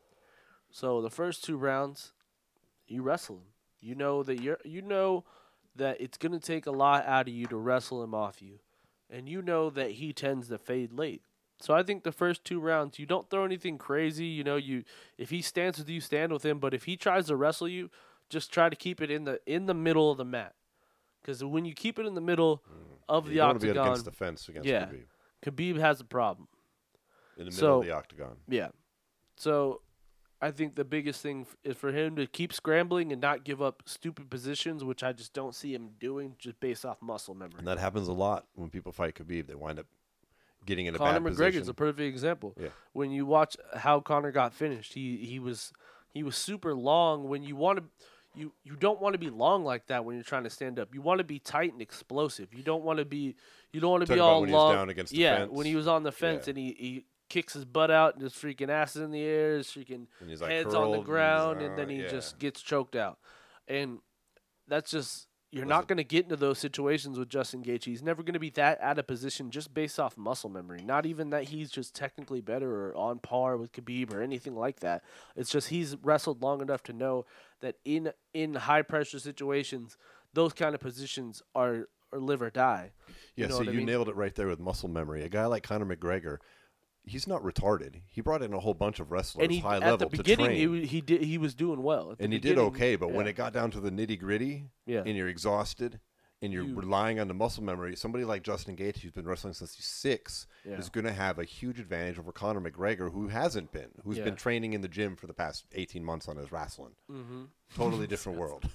B: So the first 2 rounds, you wrestle him. You know that it's gonna take a lot out of you to wrestle him off you, and you know that he tends to fade late. So I think the first 2 rounds, you don't throw anything crazy. If he stands with you, stand with him. But if he tries to wrestle you, just try to keep it in the middle of the mat. Because when you keep it in the middle of the
A: you don't want to be
B: octagon,
A: against the fence against
B: yeah,
A: Khabib.
B: Khabib has a problem.
A: In the middle of the octagon.
B: Yeah. So I think the biggest thing is for him to keep scrambling and not give up stupid positions, which I just don't see him doing just based off muscle memory.
A: And that happens a lot when people fight Khabib. They wind up getting in a
B: Conor
A: bad
B: McGregor's
A: position.
B: a perfect example.
A: Yeah.
B: When you watch how Conor got finished, he was super long. When you want to, you don't want to be long like that when you're trying to stand up. You want to be tight and explosive. You don't want to be
A: Talking
B: all
A: about when he was
B: long.
A: down against the
B: yeah,
A: fence.
B: when he was on the fence
A: Yeah.
B: and he kicks his butt out and his freaking ass is in the air, his freaking
A: And he's like
B: head's on the
A: curled,
B: ground,
A: and
B: and then he
A: yeah.
B: just gets choked out. And that's just. You're
A: Was
B: not
A: it-
B: going to get into those situations with Justin Gaethje. He's never going to be that out of position just based off muscle memory. Not even that he's just technically better or on par with Khabib or anything like that. It's just he's wrestled long enough to know that in high pressure situations, those kind of positions are live or die.
A: Yeah,
B: You know
A: so
B: what I
A: you
B: mean?
A: nailed it right there with muscle memory. A guy like Conor McGregor, he's not retarded. He brought in a whole bunch of wrestlers,
B: And
A: high
B: at
A: level,
B: the
A: to
B: beginning,
A: train.
B: he was doing well. At the
A: And he did
B: beginning,
A: okay, but when
B: yeah.
A: it got down to the nitty gritty,
B: Yeah.
A: and you're exhausted, and you're relying on the muscle memory, somebody like Justin Gaethje, who's been wrestling since he's 6,
B: Yeah.
A: is going to have a huge advantage over Conor McGregor, who hasn't been, who's
B: Yeah.
A: been training in the gym for the past 18 months on his wrestling.
B: Mm-hmm.
A: Totally different world.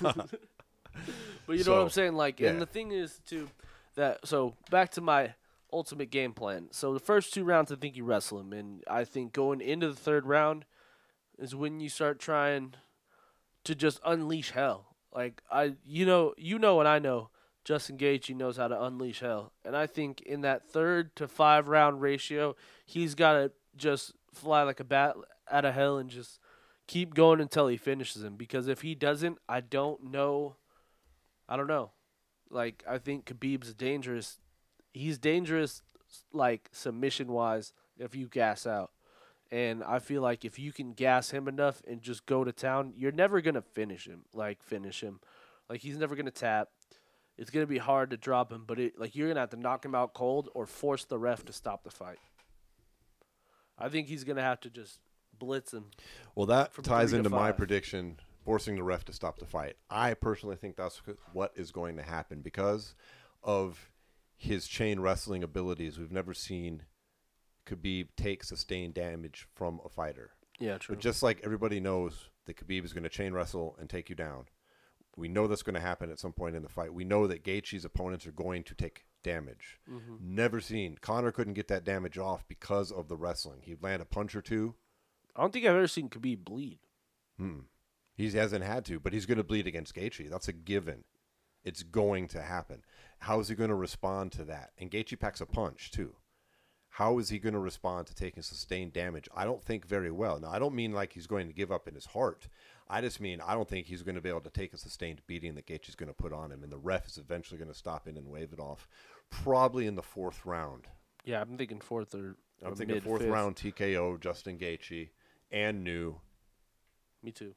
B: But you know what I'm
A: So,
B: saying? Like,
A: yeah.
B: and the thing is, so back to my ultimate game plan. So the first 2 rounds, I think you wrestle him. And I think going into the third round is when you start trying to just unleash hell. Like, you know, and I know Justin Gaethje knows how to unleash hell. And I think in that 3rd to 5 round ratio, he's got to just fly like a bat out of hell and just keep going until he finishes him. Because if he doesn't, I don't know. Like, I think Khabib's dangerous. He's dangerous, like, submission-wise, if you gas out. And I feel like if you can gas him enough and just go to town, you're never going to finish him. Like, he's never going to tap. It's going to be hard to drop him, but you're going to have to knock him out cold or force the ref to stop the fight. I think he's going to have to just blitz him.
A: Well, that
B: From
A: ties
B: 3 to
A: into my
B: 5.
A: prediction, forcing the ref to stop the fight. I personally think that's what is going to happen because of his chain wrestling abilities. We've never seen Khabib take sustained damage from a fighter.
B: Yeah, true.
A: But just like everybody knows that Khabib is going to chain wrestle and take you down, we know that's going to happen at some point in the fight. We know that Gaethje's opponents are going to take damage.
B: Mm-hmm.
A: Never seen. Conor couldn't get that damage off because of the wrestling. He'd land a punch or two.
B: I don't think I've ever seen Khabib bleed.
A: He hasn't had to, but he's going to bleed against Gaethje. That's a given. It's going to happen. How is he going to respond to that? And Gaethje packs a punch, too. How is he going to respond to taking sustained damage? I don't think very well. Now, I don't mean like he's going to give up in his heart. I just mean I don't think he's going to be able to take a sustained beating that Gaethje's going to put on him, and the ref is eventually going to stop in and wave it off, probably in the 4th round.
B: Yeah, I'm thinking 4th or
A: I'm thinking
B: mid
A: 4th
B: fifth.
A: round TKO, Justin Gaethje, and New.
B: Me too.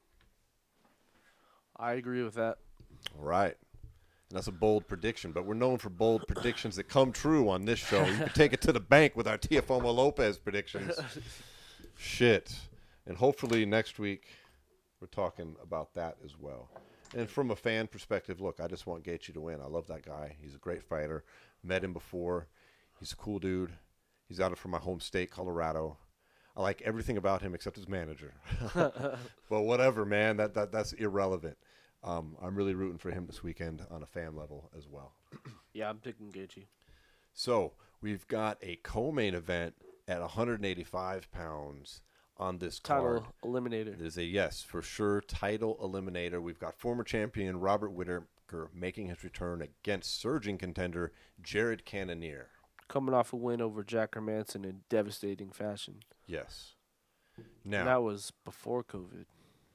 B: I agree with that.
A: All right. And that's a bold prediction, but we're known for bold predictions that come true on this show. You can take it to the bank with our Teofimo Lopez predictions. Shit. And hopefully next week we're talking about that as well. And from a fan perspective, look, I just want Gaethje to win. I love that guy. He's a great fighter. Met him before. He's a cool dude. He's out from my home state, Colorado. I like everything about him except his manager. But whatever, man. That's irrelevant. I'm really rooting for him this weekend on a fan level as well.
B: Yeah, I'm picking Gaethje.
A: So we've got a co-main event at 185 pounds on this card.
B: Title eliminator.
A: It is a yes, for sure, title eliminator. We've got former champion Robert Whittaker making his return against surging contender Jared Cannonier.
B: coming off a win over Jack Hermanson in devastating fashion.
A: Yes.
B: And
A: Now,
B: that was before COVID.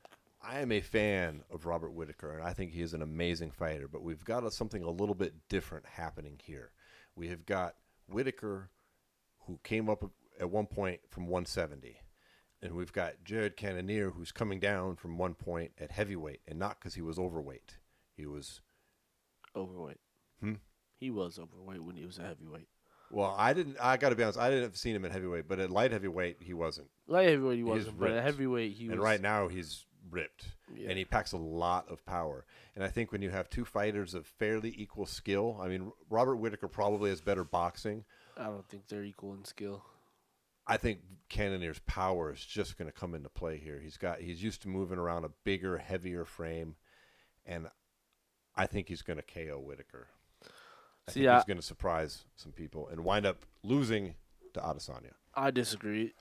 A: I am a fan of Robert Whitaker, and I think he is an amazing fighter, but we've got something a little bit different happening here. We have got Whitaker, who came up at one point from 170, and we've got Jared Cannonier, who's coming down from one point at heavyweight, and not because he was overweight. He was
B: Overweight. He was overweight when he was a heavyweight.
A: Well, I got to be honest. I didn't have seen him at heavyweight, but at light heavyweight, he wasn't.
B: Light heavyweight he wasn't, but at
A: ripped.
B: heavyweight he was.
A: And right now, he's ripped,
B: Yeah.
A: and he packs a lot of power. And I think when you have two fighters of fairly equal skill, I mean, Robert Whitaker probably has better boxing.
B: I don't think they're equal in skill.
A: I think Cannonier's power is just going to come into play here. He's used to moving around a bigger, heavier frame, and I think he's going to KO Whitaker. I think he's going to surprise some people and wind up losing to Adesanya.
B: I disagree.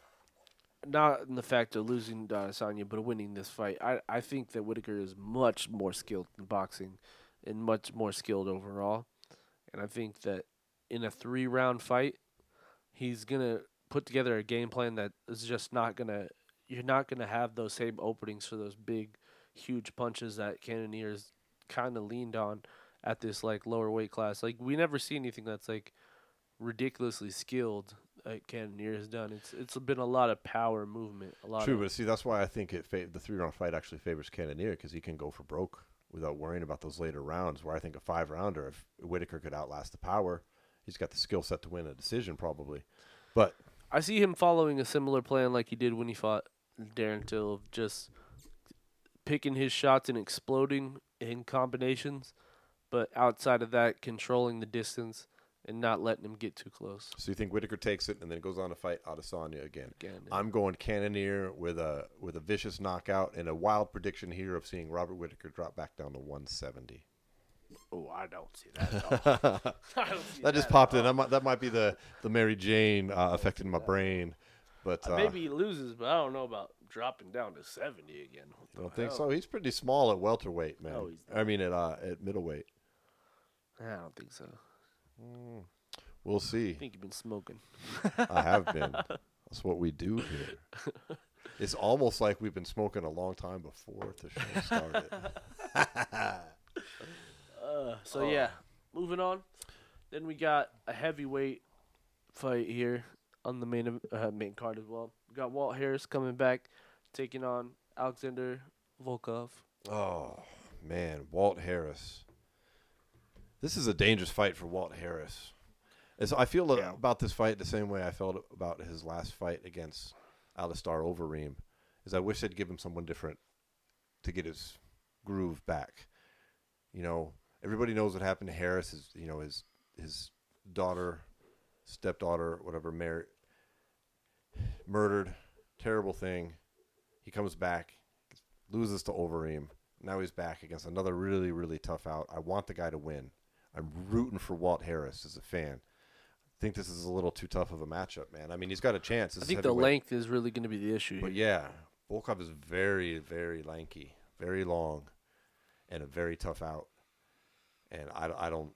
B: Not in the fact of losing to Adesanya, but winning this fight. I think that Whitaker is much more skilled in boxing and much more skilled overall. And I think that in a 3-round fight, he's going to put together a game plan that is just not going to – you're not going to have those same openings for those big, huge punches that Cannonier's kind of leaned on at this, like, lower weight class. Like, we never see anything that's, like, ridiculously skilled like Cannonier has done. It's been a lot of power movement.
A: True, but see, that's why I think the 3-round fight actually favors Cannonier, because he can go for broke without worrying about those later rounds, where I think a 5-rounder, if Whitaker could outlast the power, he's got the skill set to win a decision probably. But
B: I see him following a similar plan like he did when he fought Darren Till, of just picking his shots and exploding in combinations, but outside of that, controlling the distance and not letting him get too close.
A: So you think Whitaker takes it and then goes on to fight Adesanya again?
B: Yeah.
A: I'm going Cannonier with a vicious knockout and a wild prediction here of seeing Robert Whitaker drop back down to 170.
B: Oh, I don't see that at all. I don't see
A: That just popped in. That might be the Mary Jane affecting my brain. But
B: maybe he loses, but I don't know about dropping down to 70 again.
A: I don't think so. He's pretty small at welterweight, man.
B: No, he's not.
A: I mean at middleweight.
B: I don't think so.
A: We'll see.
B: I think you've been smoking.
A: I have been. That's what we do here. It's almost like we've been smoking a long time before the show started.
B: Yeah, moving on. Then we got a heavyweight fight here on the main card as well. We got Walt Harris coming back, taking on Alexander Volkov.
A: Oh, man. Walt Harris. This is a dangerous fight for Walt Harris. I feel about this fight the same way I felt about his last fight against Alistair Overeem. I wish they'd give him someone different to get his groove back. You know, everybody knows what happened to Harris. His daughter, stepdaughter, whatever, murdered. Terrible thing. He comes back, loses to Overeem. Now he's back against another really, really tough out. I want the guy to win. I'm rooting for Walt Harris as a fan. I think this is a little too tough of a matchup, man. I mean, he's got a chance.
B: I think the length is really going to be the issue.
A: But yeah, Volkov is very, very lanky, very long, and a very tough out. And I don't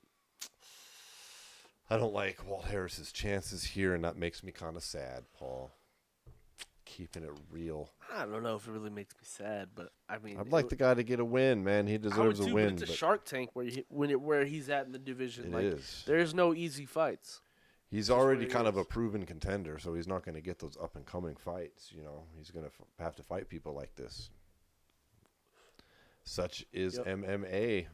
A: like Walt Harris's chances here, and that makes me kind of sad, Paul. Keeping it real.
B: I don't know if it really makes me sad, but I mean,
A: I'd like the guy to get a win, man. He deserves a win.
B: But it's a Shark Tank where he's at in the division.
A: It is.
B: There's no easy fights.
A: He's already kind of a proven contender, so he's not going to get those up and coming fights. You know, he's going to have to fight people like this. Such is MMA.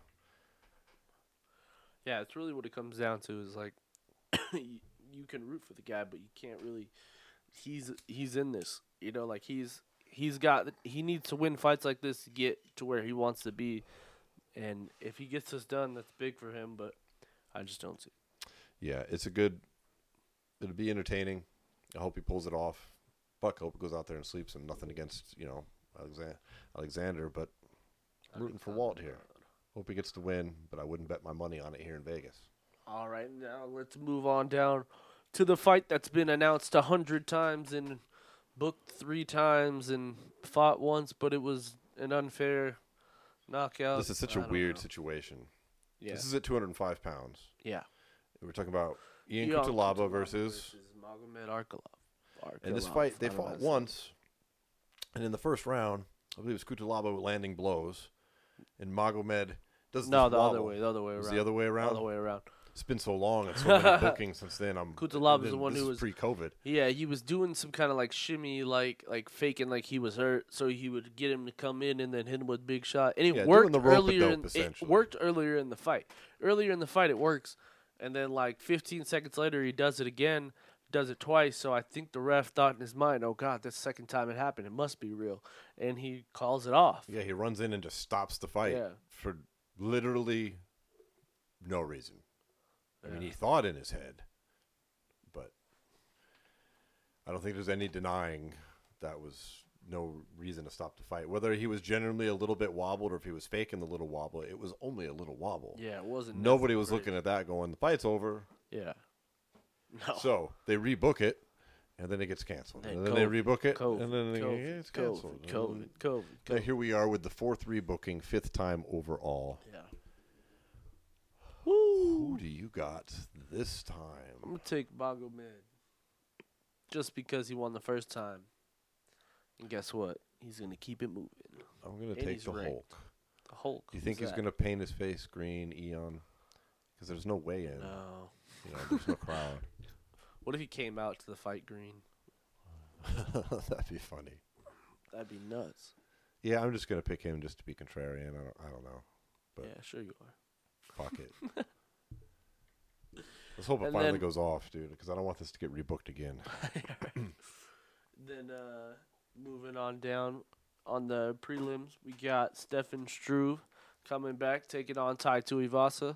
B: Yeah, it's really what it comes down to is like you can root for the guy, but you can't really. He's in this, you know, like he needs to win fights like this to get to where he wants to be, and if he gets this done, that's big for him. But I just don't see it.
A: Yeah, it'll be entertaining. I hope he pulls it off. Buck, I hope he goes out there and sleeps. And nothing against Alexander, but I'm rooting for Walt here. Hope he gets the win, but I wouldn't bet my money on it here in Vegas.
B: All right, now let's move on down to the fight that's been announced 100 times and booked 3 times and fought once, but it was an unfair knockout.
A: This is such a weird situation.
B: Yeah.
A: This is at 205 pounds.
B: Yeah.
A: We're talking about Ian Cutelaba versus
B: Magomed Arkalov.
A: In this fight, they fought once, and in the first round, I believe it was Cutelaba landing blows, and Magomed does this wobble.
B: The other way around.
A: Was the other way around?
B: Other way around.
A: It's been so long and so many bookings since then.
B: Cutelaba's the one
A: who
B: was
A: pre-COVID.
B: Yeah, he was doing some kind of like shimmy, like faking like he was hurt, so he would get him to come in and then hit him with a big shot. And it worked earlier. It worked earlier in the fight. Earlier in the fight, it works, and then like 15 seconds later, he does it again. Does it twice, so I think the ref thought in his mind, "Oh God, that's the second time it happened. It must be real," and he calls it off.
A: Yeah, he runs in and just stops the fight for literally no reason. I mean, he thought in his head, but I don't think there's any denying that was no reason to stop the fight. Whether he was genuinely a little bit wobbled or if he was faking the little wobble, it was only a little wobble.
B: Yeah, it wasn't.
A: Nobody was looking at that going, the fight's over.
B: Yeah. No.
A: So they rebook it, and then it gets canceled. And then they rebook it, and then it's canceled.
B: COVID.
A: Now here we are with the 4th rebooking, 5th time overall.
B: Yeah.
A: Who do you got this time?
B: I'm going to take Magomed. Just because he won the first time. And guess what? He's going to keep it moving.
A: I'm going to take the Hulk.
B: The Hulk?
A: Do you think he's going to paint his face green, Eon? Because there's no way in.
B: No.
A: There's no crowd.
B: What if he came out to the fight green?
A: That'd be funny.
B: That'd be nuts.
A: Yeah, I'm just going to pick him just to be contrarian. I don't know. But
B: yeah, sure you are.
A: Fuck it. Let's hope it finally goes off, dude, because I don't want this to get rebooked again.
B: Then moving on down on the prelims, we got Stefan Struve coming back, taking on Tai Tuivasa.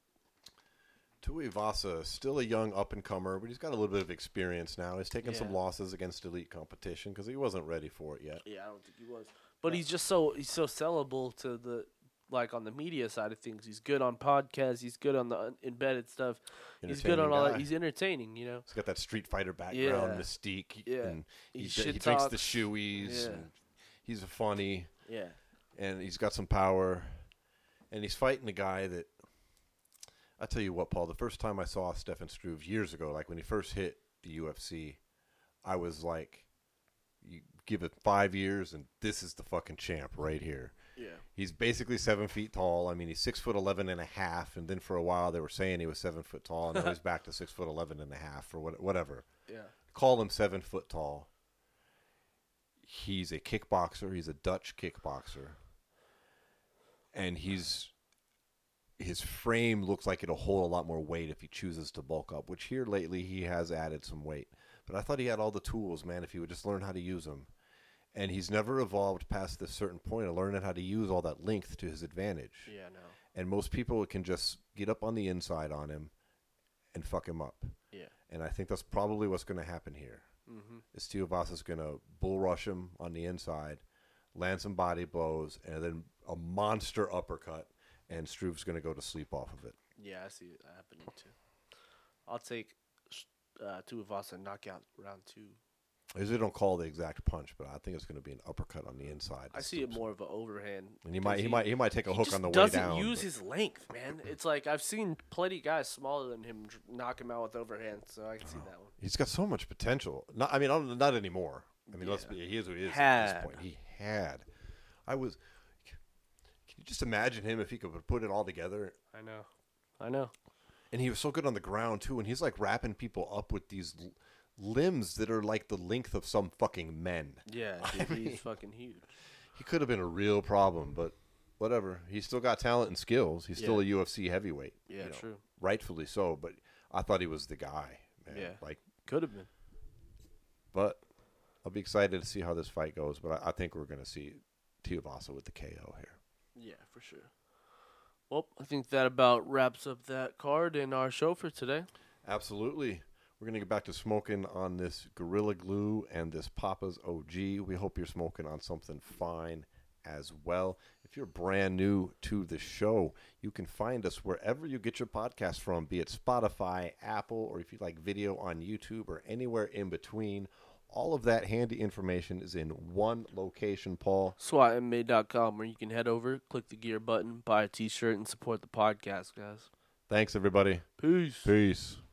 A: Tuivasa, still a young up-and-comer, but he's got a little bit of experience now. He's taken some losses against elite competition because he wasn't ready for it yet.
B: Yeah, I don't think he was. But he's so sellable to the on the media side of things. He's good on podcasts. He's good on the embedded stuff. He's good on all that. He's entertaining, He's
A: got that Street Fighter background, mystique.
B: Yeah.
A: And he drinks the shoeies. Yeah. And he's funny.
B: Yeah.
A: And he's got some power. And he's fighting a guy that, I tell you what, Paul, the first time I saw Stefan Struve years ago, like when he first hit the UFC, I was like, you give it 5 years and this is the fucking champ right here.
B: Yeah.
A: He's basically 7 feet tall. I mean, he's 6'11" and a half, and then for a while they were saying he was 7 foot tall, and now he's back to 6'11" and a half or whatever.
B: Yeah.
A: Call him 7 foot tall. He's a kickboxer. He's a Dutch kickboxer. And his frame looks like it'll hold a lot more weight if he chooses to bulk up, which here lately he has added some weight. But I thought he had all the tools, man, if he would just learn how to use them. And he's never evolved past this certain point of learning how to use all that length to his advantage.
B: Yeah, no.
A: And most people can just get up on the inside on him and fuck him up.
B: Yeah.
A: And I think that's probably what's going to happen here.
B: Mm-hmm.
A: Is Tuivasa's going to bull rush him on the inside, land some body blows, and then a monster uppercut, and Struve's going to go to sleep off of it.
B: Yeah, I see it happening too. I'll take Tuivasa knockout round 2.
A: I usually don't call the exact punch, but I think it's going to be an uppercut on the inside.
B: I see it more of an overhand.
A: And he might take a hook on the way down.
B: He doesn't use his length, man. It's like I've seen plenty of guys smaller than him knock him out with overhand, so I can see that one.
A: He's got so much potential. Not anymore. I mean, he is who he is at this point. He had. Can you just imagine him if he could put it all together?
B: I know.
A: And he was so good on the ground too, and he's like wrapping people up with these limbs that are like the length of some fucking men.
B: Yeah, dude, he's fucking huge.
A: He could have been a real problem, but whatever. He's still got talent and skills. He's still a UFC heavyweight.
B: Yeah, true.
A: Rightfully so, but I thought he was the guy, man.
B: Yeah,
A: like
B: could have been.
A: But I'll be excited to see how this fight goes, but I think we're going to see Tuivasa with the KO here.
B: Yeah, for sure. Well, I think that about wraps up that card in our show for today.
A: Absolutely. We're going to get back to smoking on this Gorilla Glue and this Papa's OG. We hope you're smoking on something fine as well. If you're brand new to the show, you can find us wherever you get your podcast from, be it Spotify, Apple, or if you like video on YouTube or anywhere in between. All of that handy information is in one location, Paul.
B: SWATMA.com, where you can head over, click the gear button, buy a t-shirt, and support the podcast, guys.
A: Thanks, everybody.
B: Peace.
A: Peace.